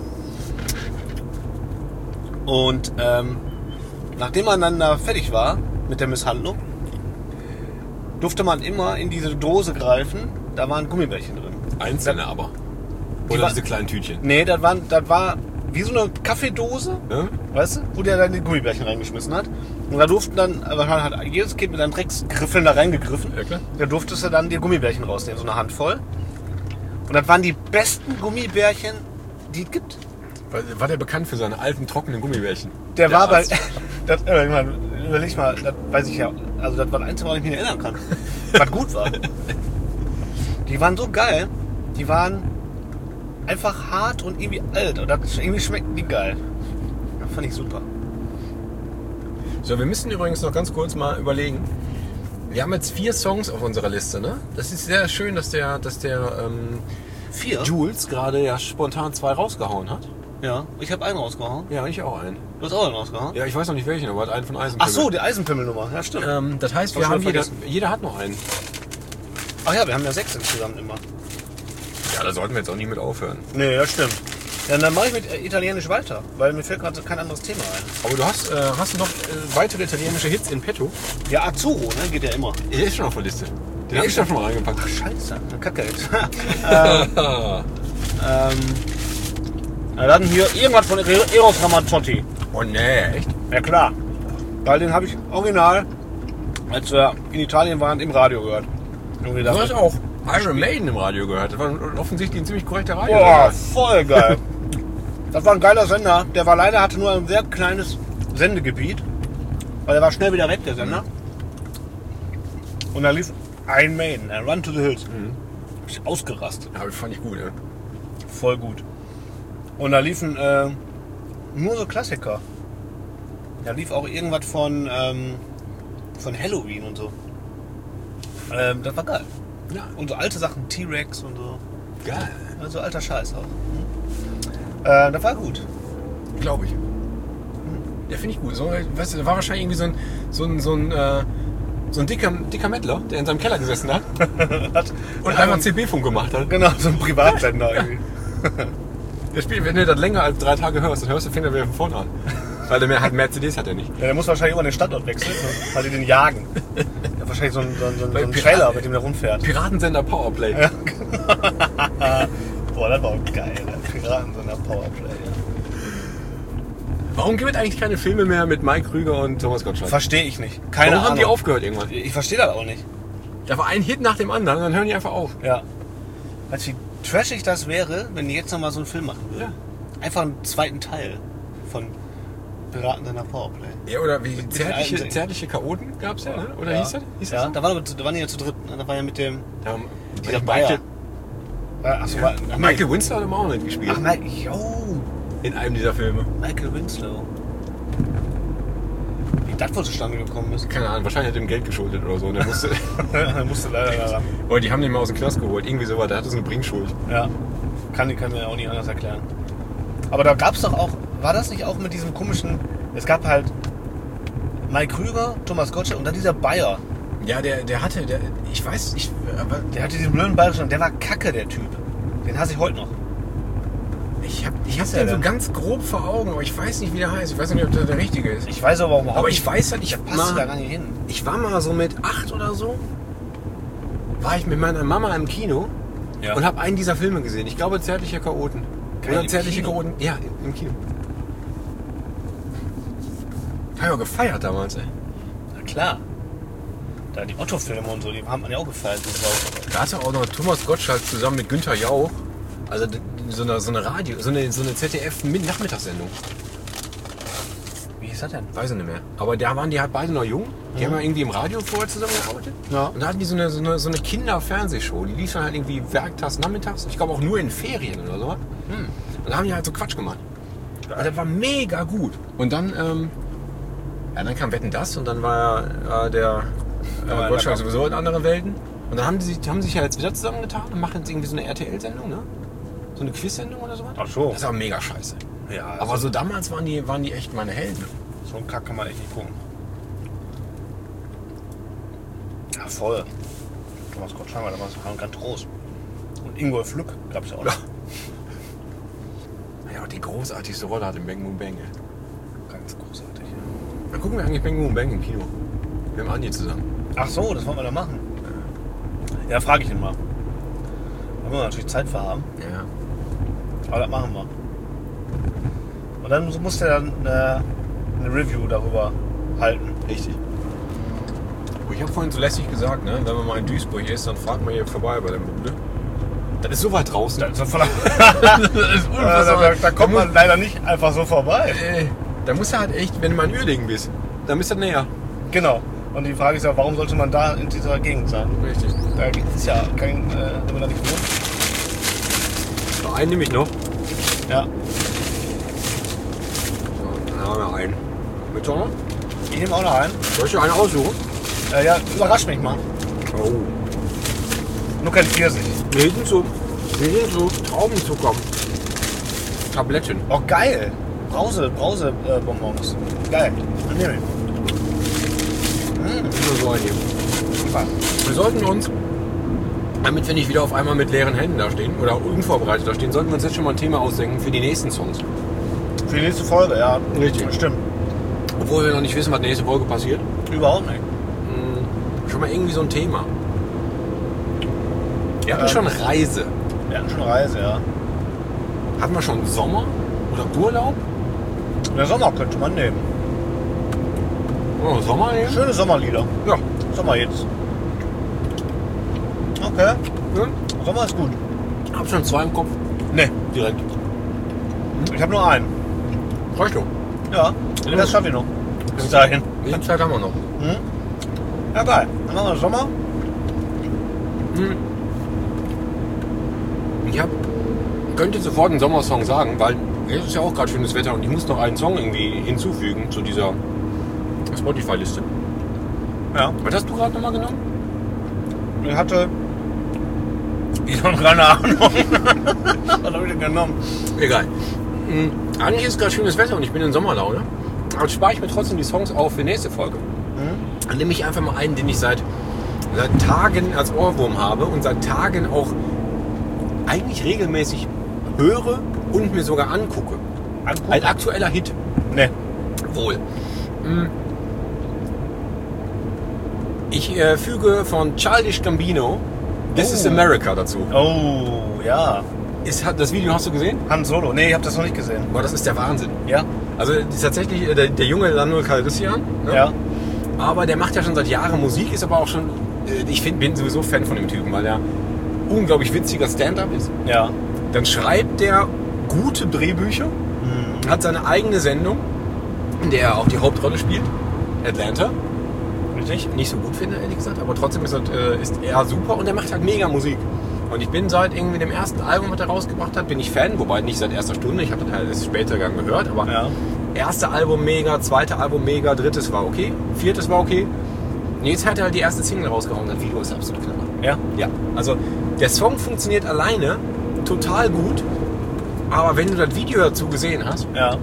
Und nachdem man dann da fertig war mit der Misshandlung, durfte man immer in diese Dose greifen, da waren Gummibärchen drin. Einzelne aber? Oder diese kleinen Tütchen? Nee, das war wie so eine Kaffeedose, weißt du, wo der dann die Gummibärchen reingeschmissen hat. Und da durften dann, hat jedes Kind mit einem Drecksgriffeln da reingegriffen. Ja, klar. Da durftest du dann die Gummibärchen rausnehmen, so eine Handvoll. Und das waren die besten Gummibärchen, die es gibt. War der bekannt für seine alten, trockenen Gummibärchen? Der war bei... Überleg mal, das weiß ich ja. Also das war das Einzige, was ich mich erinnern kann. Was gut war. Die waren so geil. Die waren einfach hart und irgendwie alt. Und irgendwie schmeckten die geil. Das fand ich super. So, wir müssen übrigens noch ganz kurz mal überlegen. Wir haben jetzt 4 Songs auf unserer Liste, ne? Das ist sehr schön, dass der 4? Jules gerade ja spontan 2 rausgehauen hat. Ja, ich habe einen rausgehauen. Ja, ich auch einen. Du hast auch einen rausgehauen? Ja, ich weiß noch nicht welchen, aber hat einen von Eisenpimmel. Ach so, die Eisenpimmel-Nummer. Ja, stimmt. Das heißt, jeder hat noch einen. Ach ja, wir haben ja 6 insgesamt immer. Ja, da sollten wir jetzt auch nicht mit aufhören. Nee, das stimmt. Ja, dann mache ich mit Italienisch weiter, weil mir fällt gerade kein anderes Thema ein. Aber du hast noch weitere italienische Hits in petto? Ja, Azzurro, ne? Geht ja immer. Der ist schon auf der Liste. Den hab ich da schon mal reingepackt. Ach, scheiße, Kacke jetzt. Wir hatten hier irgendwas von Eros Ramazzotti. Oh nee, echt? Ja klar. Weil den habe ich original, als wir in Italien waren, im Radio gehört. Du hast auch Iron Maiden im Radio gehört. Das war offensichtlich ein ziemlich korrekter Radio. Boah, voll geil. Das war ein geiler Sender. Der war leider, hatte nur ein sehr kleines Sendegebiet. Weil er war schnell wieder weg, der Sender. Und da lief Iron Maiden, Run to the Hills. Hab ich ausgerastet. Ja, das fand ich gut, ja. Voll gut. Und da liefen nur so Klassiker. Da lief auch irgendwas von Halloween und so. Das war geil. Ja. Und so alte Sachen, T-Rex und so. Geil. Also alter Scheiß auch. Das war gut. Glaube ich. Ja, finde ich gut. So, weißt du, da war wahrscheinlich irgendwie so ein dicker Mettler, der in seinem Keller gesessen hat und einfach CB-Funk gemacht hat. Genau, so ein Privatsender irgendwie. Das Spiel, wenn du das länger als 3 Tage hörst, dann hörst du, fängt er wieder von vorne an. Weil der mehr CDs hat er nicht. Ja, der muss wahrscheinlich immer den Standort wechseln, weil die den jagen. Der hat wahrscheinlich so einen Trailer, mit dem der rumfährt. Piratensender Powerplay. Ja, genau. Boah, das war auch geil. Piratensender Powerplay, ja. Warum gibt es eigentlich keine Filme mehr mit Mike Krüger und Thomas Gottschalk? Verstehe ich nicht. Keine Warum Ahnung. haben die aufgehört irgendwann? Ich verstehe das auch nicht. Da war ein Hit nach dem anderen, dann hören die einfach auf. Ja. Weißt du, wie trashig das wäre, wenn die jetzt nochmal so einen Film machen würden? Ja. Einfach einen zweiten Teil von Piratensender Powerplay. Ja, oder wie alten zärtliche Chaoten gab's ja, ne? Oder ja. hieß das? Ja, so? da waren die ja zu dritt. Ne? Da war ja mit dem... Da Dieser Michael, Achso, Michael Winslow hat auch mitgespielt. Ach, yo, In einem dieser Filme. Michael Winslow. Wie das wohl zustande gekommen ist. Keine Ahnung, wahrscheinlich hat er ihm Geld geschuldet oder so. Und er musste, Er musste leider da ran. oder die haben den mal aus dem Knast geholt. Irgendwie sowas, der hatte so eine Bringschuld. Ja, kann mir auch nicht anders erklären. Aber da gab es doch auch, war das nicht auch mit diesem komischen, es gab halt Mike Krüger, Thomas Gottschalk und dann dieser Bayer. Ja, ich weiß, aber Der hatte diesen blöden bayerischen, der war kacke, der Typ. Den hasse ich heute noch. ich hab ist der den so denn? ganz grob vor Augen, aber ich weiß nicht, wie der heißt. Ich weiß nicht, ob das der richtige ist. Ich weiß aber überhaupt Aber nicht. ich weiß halt, Der passt da gar nicht hin. Ich war mal so mit 8 oder so, war ich mit meiner Mama im Kino Ja. und habe einen dieser Filme gesehen. Ich glaube, Zärtliche Chaoten. Geil, Oder im Zärtliche Kino? Chaoten. Ja, im Kino. Hab ich auch gefeiert damals, ey. Na klar. Da die Otto-Filme und so, die haben man ja auch gefeiert. Da hatte auch noch Thomas Gottschalk zusammen mit Günther Jauch, also so eine Radio, so eine ZDF-Nachmittagssendung. Wie hieß das denn? Weiß ich nicht mehr. Aber da waren die halt beide noch jung. Die haben ja irgendwie im Radio vorher zusammengearbeitet. Ja. Und da hatten die so eine Kinder-Fernsehshow. Die lief dann halt irgendwie werktags, nachmittags. Ich glaube auch nur in Ferien oder so. Und da haben die halt so Quatsch gemacht. Und das war mega gut. Und dann, dann kam Wetten, das. Und dann war ja der Gottschalk sowieso in anderen Welten. Und dann haben sich ja jetzt wieder zusammengetan und machen jetzt irgendwie so eine RTL-Sendung, ne? So eine Quiz-Sendung oder so. Ach so. Das ist aber mega scheiße. Ja, Aber so damals waren die echt meine Helden. so einen Kack kann man echt nicht gucken. Ja, voll. Thomas Gottschalk war damals ganz groß. Und Ingolf Lück gab es ja auch noch. Ja, die großartigste Rolle hat im Bang Boom Bang. Ganz großartig. Ja. Dann gucken wir eigentlich Bang Boom Bang im Kino. Wir haben Andi zusammen. Ach so, das wollen wir da machen. Ja, frage ich ihn mal. Da wollen wir natürlich Zeit für haben. Ja. Aber das machen wir. Und dann muss der dann eine Review darüber halten. Richtig. Ich habe vorhin so lässig gesagt, ne? Wenn man mal in Duisburg ist, dann fragt man hier vorbei bei der Bude. Das ist so weit draußen. Das ist voll Das ist da kommt man leider nicht einfach so vorbei. Da musst du halt echt, wenn du mal in Uerdingen bist, dann bist du näher. Genau. Und die Frage ist ja, warum sollte man da in dieser Gegend sein? Richtig. Da ist ja kein, wenn man da nicht wohnt. Noch einen nehme ich noch. Ja. So, dann haben wir einen. Mit noch? Ich nehme auch noch einen. Soll ich dir einen aussuchen? Ja, überrasch mich mal. Oh. Nur kein Pfirsich. Hier sind so Traubenzucker. Tabletten. Oh, geil. Brause-Bonbons. Geil. Dann nehme ich. Nur so einnehmen. Super. Wir sollten uns, damit wir nicht wieder auf einmal mit leeren Händen da stehen oder unvorbereitet da stehen, sollten wir uns jetzt schon mal ein Thema ausdenken für die nächsten Songs. Für die nächste Folge, ja. Richtig. Stimmt. Obwohl wir noch nicht wissen, was nächste Folge passiert. Überhaupt nicht. Schon mal irgendwie so ein Thema. Wir hatten schon Reise. Wir hatten schon Reise, ja. Hatten wir schon Sommer oder Urlaub? Der Sommer könnte man nehmen. Oh, Sommer nehmen? Schöne Sommerlieder. Ja. Sommerhits. Okay. Ja. Sommer ist gut. Hab schon 2 im Kopf. Ne, Direkt. ich habe nur einen. Reicht doch. Ja, das schaffe ich noch. Bis dahin. Wie viel Zeit haben wir noch? Ja, geil. Dann machen wir Sommer. Ich könnte sofort einen Sommersong sagen, weil jetzt ist ja auch gerade schönes Wetter und ich muss noch einen Song irgendwie hinzufügen zu dieser Spotify-Liste. Ja. Was hast du gerade nochmal genommen? Ich hatte. Ich habe keine Ahnung. Was habe ich denn genommen? Egal. Eigentlich ist gerade schönes Wetter und ich bin in Sommerlaune. Aber spare ich mir trotzdem die Songs auf für nächste Folge. Dann nehme ich einfach mal einen, den ich seit Tagen als Ohrwurm habe und seit Tagen auch eigentlich regelmäßig höre und mir sogar angucke. Ein aktueller Hit. Ne. Wohl. Ich füge von Childish Gambino This is America dazu. Oh, ja. Das Video hast du gesehen? Han Solo. Nee, ich habe das noch nicht gesehen. Boah, das ist der Wahnsinn. Ja? Also das ist tatsächlich der junge Lando Calrissian. Ne? Ja. Aber der macht ja schon seit Jahren Musik, ist aber auch schon... bin sowieso Fan von dem Typen, weil er unglaublich witziger Stand-up ist. Ja. Dann schreibt der gute Drehbücher, hat seine eigene Sendung, in der er auch die Hauptrolle spielt. Atlanta. Richtig? Nicht so gut finde, ehrlich gesagt, aber trotzdem ist er super und er macht halt mega Musik. Und ich bin seit irgendwie dem ersten Album, was er rausgebracht hat, bin ich Fan, wobei nicht seit erster Stunde, ich habe das halt erst später gehört, aber Ja. erste Album mega, zweite Album mega, drittes war okay, viertes war okay. Und jetzt hat er halt die erste Single rausgehauen, das Video ist absolut knaller. Ja? Ja, also der Song funktioniert alleine total gut, aber wenn du das Video dazu gesehen hast, Ja.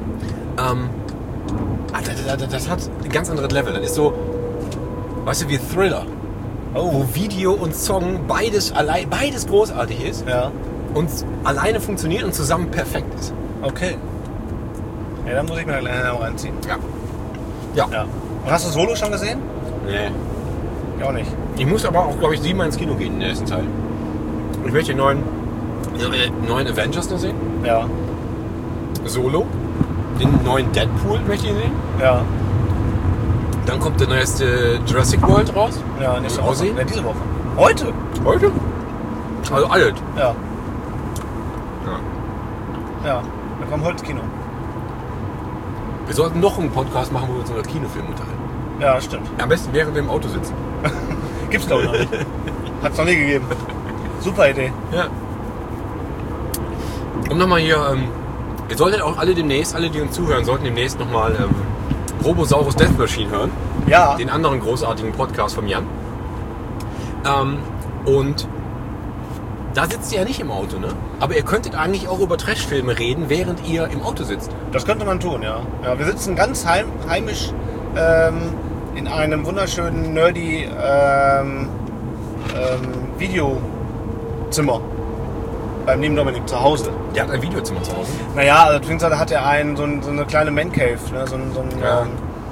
das hat ein ganz anderes Level. Das ist so, weißt du, wie Thriller. Wo Video und Song beides großartig ist Ja. und alleine funktioniert und zusammen perfekt ist. Okay. Ja, dann muss ich mir gleich noch reinziehen. Ja. Ja. Und hast du Solo schon gesehen? Nee. Ich auch nicht. Ich muss aber auch, glaube ich, 7-mal ins Kino gehen in der ersten Teil. Ich möchte den neuen Avengers noch sehen. Ja. Solo. Den neuen Deadpool möchte ich sehen. Ja. Dann kommt der neueste Jurassic World raus. Ja, nächste Auch Woche. sehen? Ja, diese Woche. Heute? Heute? Also alles. Ja. Ja. Ja. Wir kommen heute ins Kino. Wir sollten noch einen Podcast machen, wo wir uns über Kinofilme unterhalten. Ja, stimmt. Am besten während wir im Auto sitzen. Gibt's glaube ich noch nicht. Hat's noch nie gegeben. Super Idee. Ja. Und nochmal hier, ihr solltet auch alle, die uns zuhören, sollten demnächst nochmal Robosaurus Death Machine hören. Ja. Den anderen großartigen Podcast von Jan. Und da sitzt ihr ja nicht im Auto, ne? Aber ihr könntet eigentlich auch über Trashfilme reden, während ihr im Auto sitzt. Das könnte man tun, ja. Ja, wir sitzen ganz heimisch in einem wunderschönen nerdy Videozimmer beim lieben Dominik zu Hause. Der hat ein Videozimmer zu Hause. Naja, also beziehungsweise hat er so eine kleine Man-Cave, ne? Ja.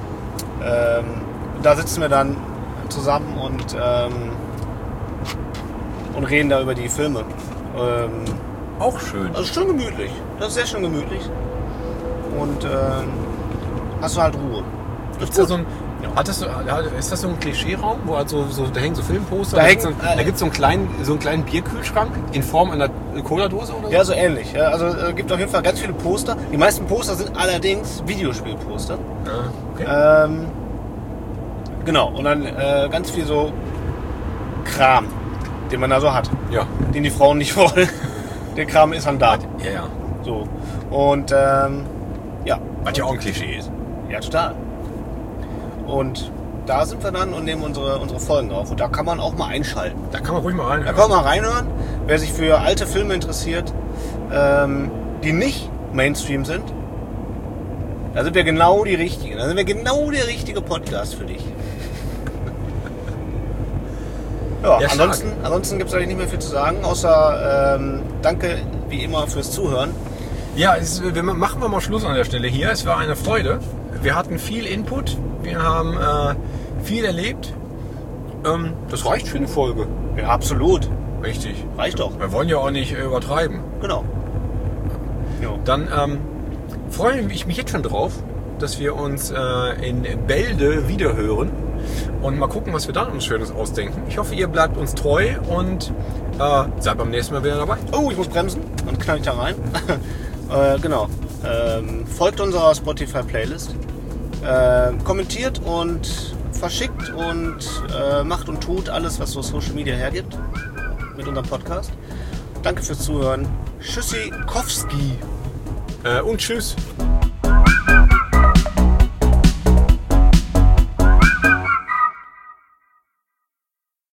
Da sitzen wir dann zusammen und reden da über die Filme. Auch schön. Also schön gemütlich. Das ist sehr schön gemütlich. Und hast du halt Ruhe. Gibt's da so ein, ist das so ein Klischeeraum, wo halt da hängen so Filmposter? Da gibt's so einen kleinen Bierkühlschrank in Form einer Cola-Dose oder so? Ja, so ähnlich. Ja, also es gibt auf jeden Fall ganz viele Poster. Die meisten Poster sind allerdings Videospielposter. Ja, okay. Genau. Und dann ganz viel so Kram, den man da so hat. Ja. Den die Frauen nicht wollen. Der Kram ist dann da. Ja, ja. So. Und ja. Was ja auch ein Klischee ist. Ja, total. Und da sind wir dann und nehmen unsere Folgen auf. Und da kann man auch mal einschalten. Da kann man ruhig mal rein. Da kann man mal reinhören. Wer sich für alte Filme interessiert, die nicht Mainstream sind, da sind wir genau die Richtigen. Da sind wir genau der richtige Podcast für dich. Ja, Ja, ansonsten gibt es eigentlich nicht mehr viel zu sagen, außer danke wie immer fürs Zuhören. Ja, machen wir mal Schluss an der Stelle hier. Es war eine Freude. Wir hatten viel Input. Wir haben viel erlebt. Das reicht für eine Folge. Ja, absolut. Richtig. Reicht doch. Wir wollen ja auch nicht übertreiben. Genau. Jo. Dann freue ich mich jetzt schon drauf, dass wir uns in Bälde wiederhören und mal gucken, was wir dann uns Schönes ausdenken. Ich hoffe, ihr bleibt uns treu und seid beim nächsten Mal wieder dabei. Oh, ich muss bremsen und knall ich da rein. Genau. Folgt unserer Spotify-Playlist. Kommentiert und verschickt und macht und tut alles, was so Social Media hergibt mit unserem Podcast. Danke fürs Zuhören. Tschüssikowski. Und tschüss.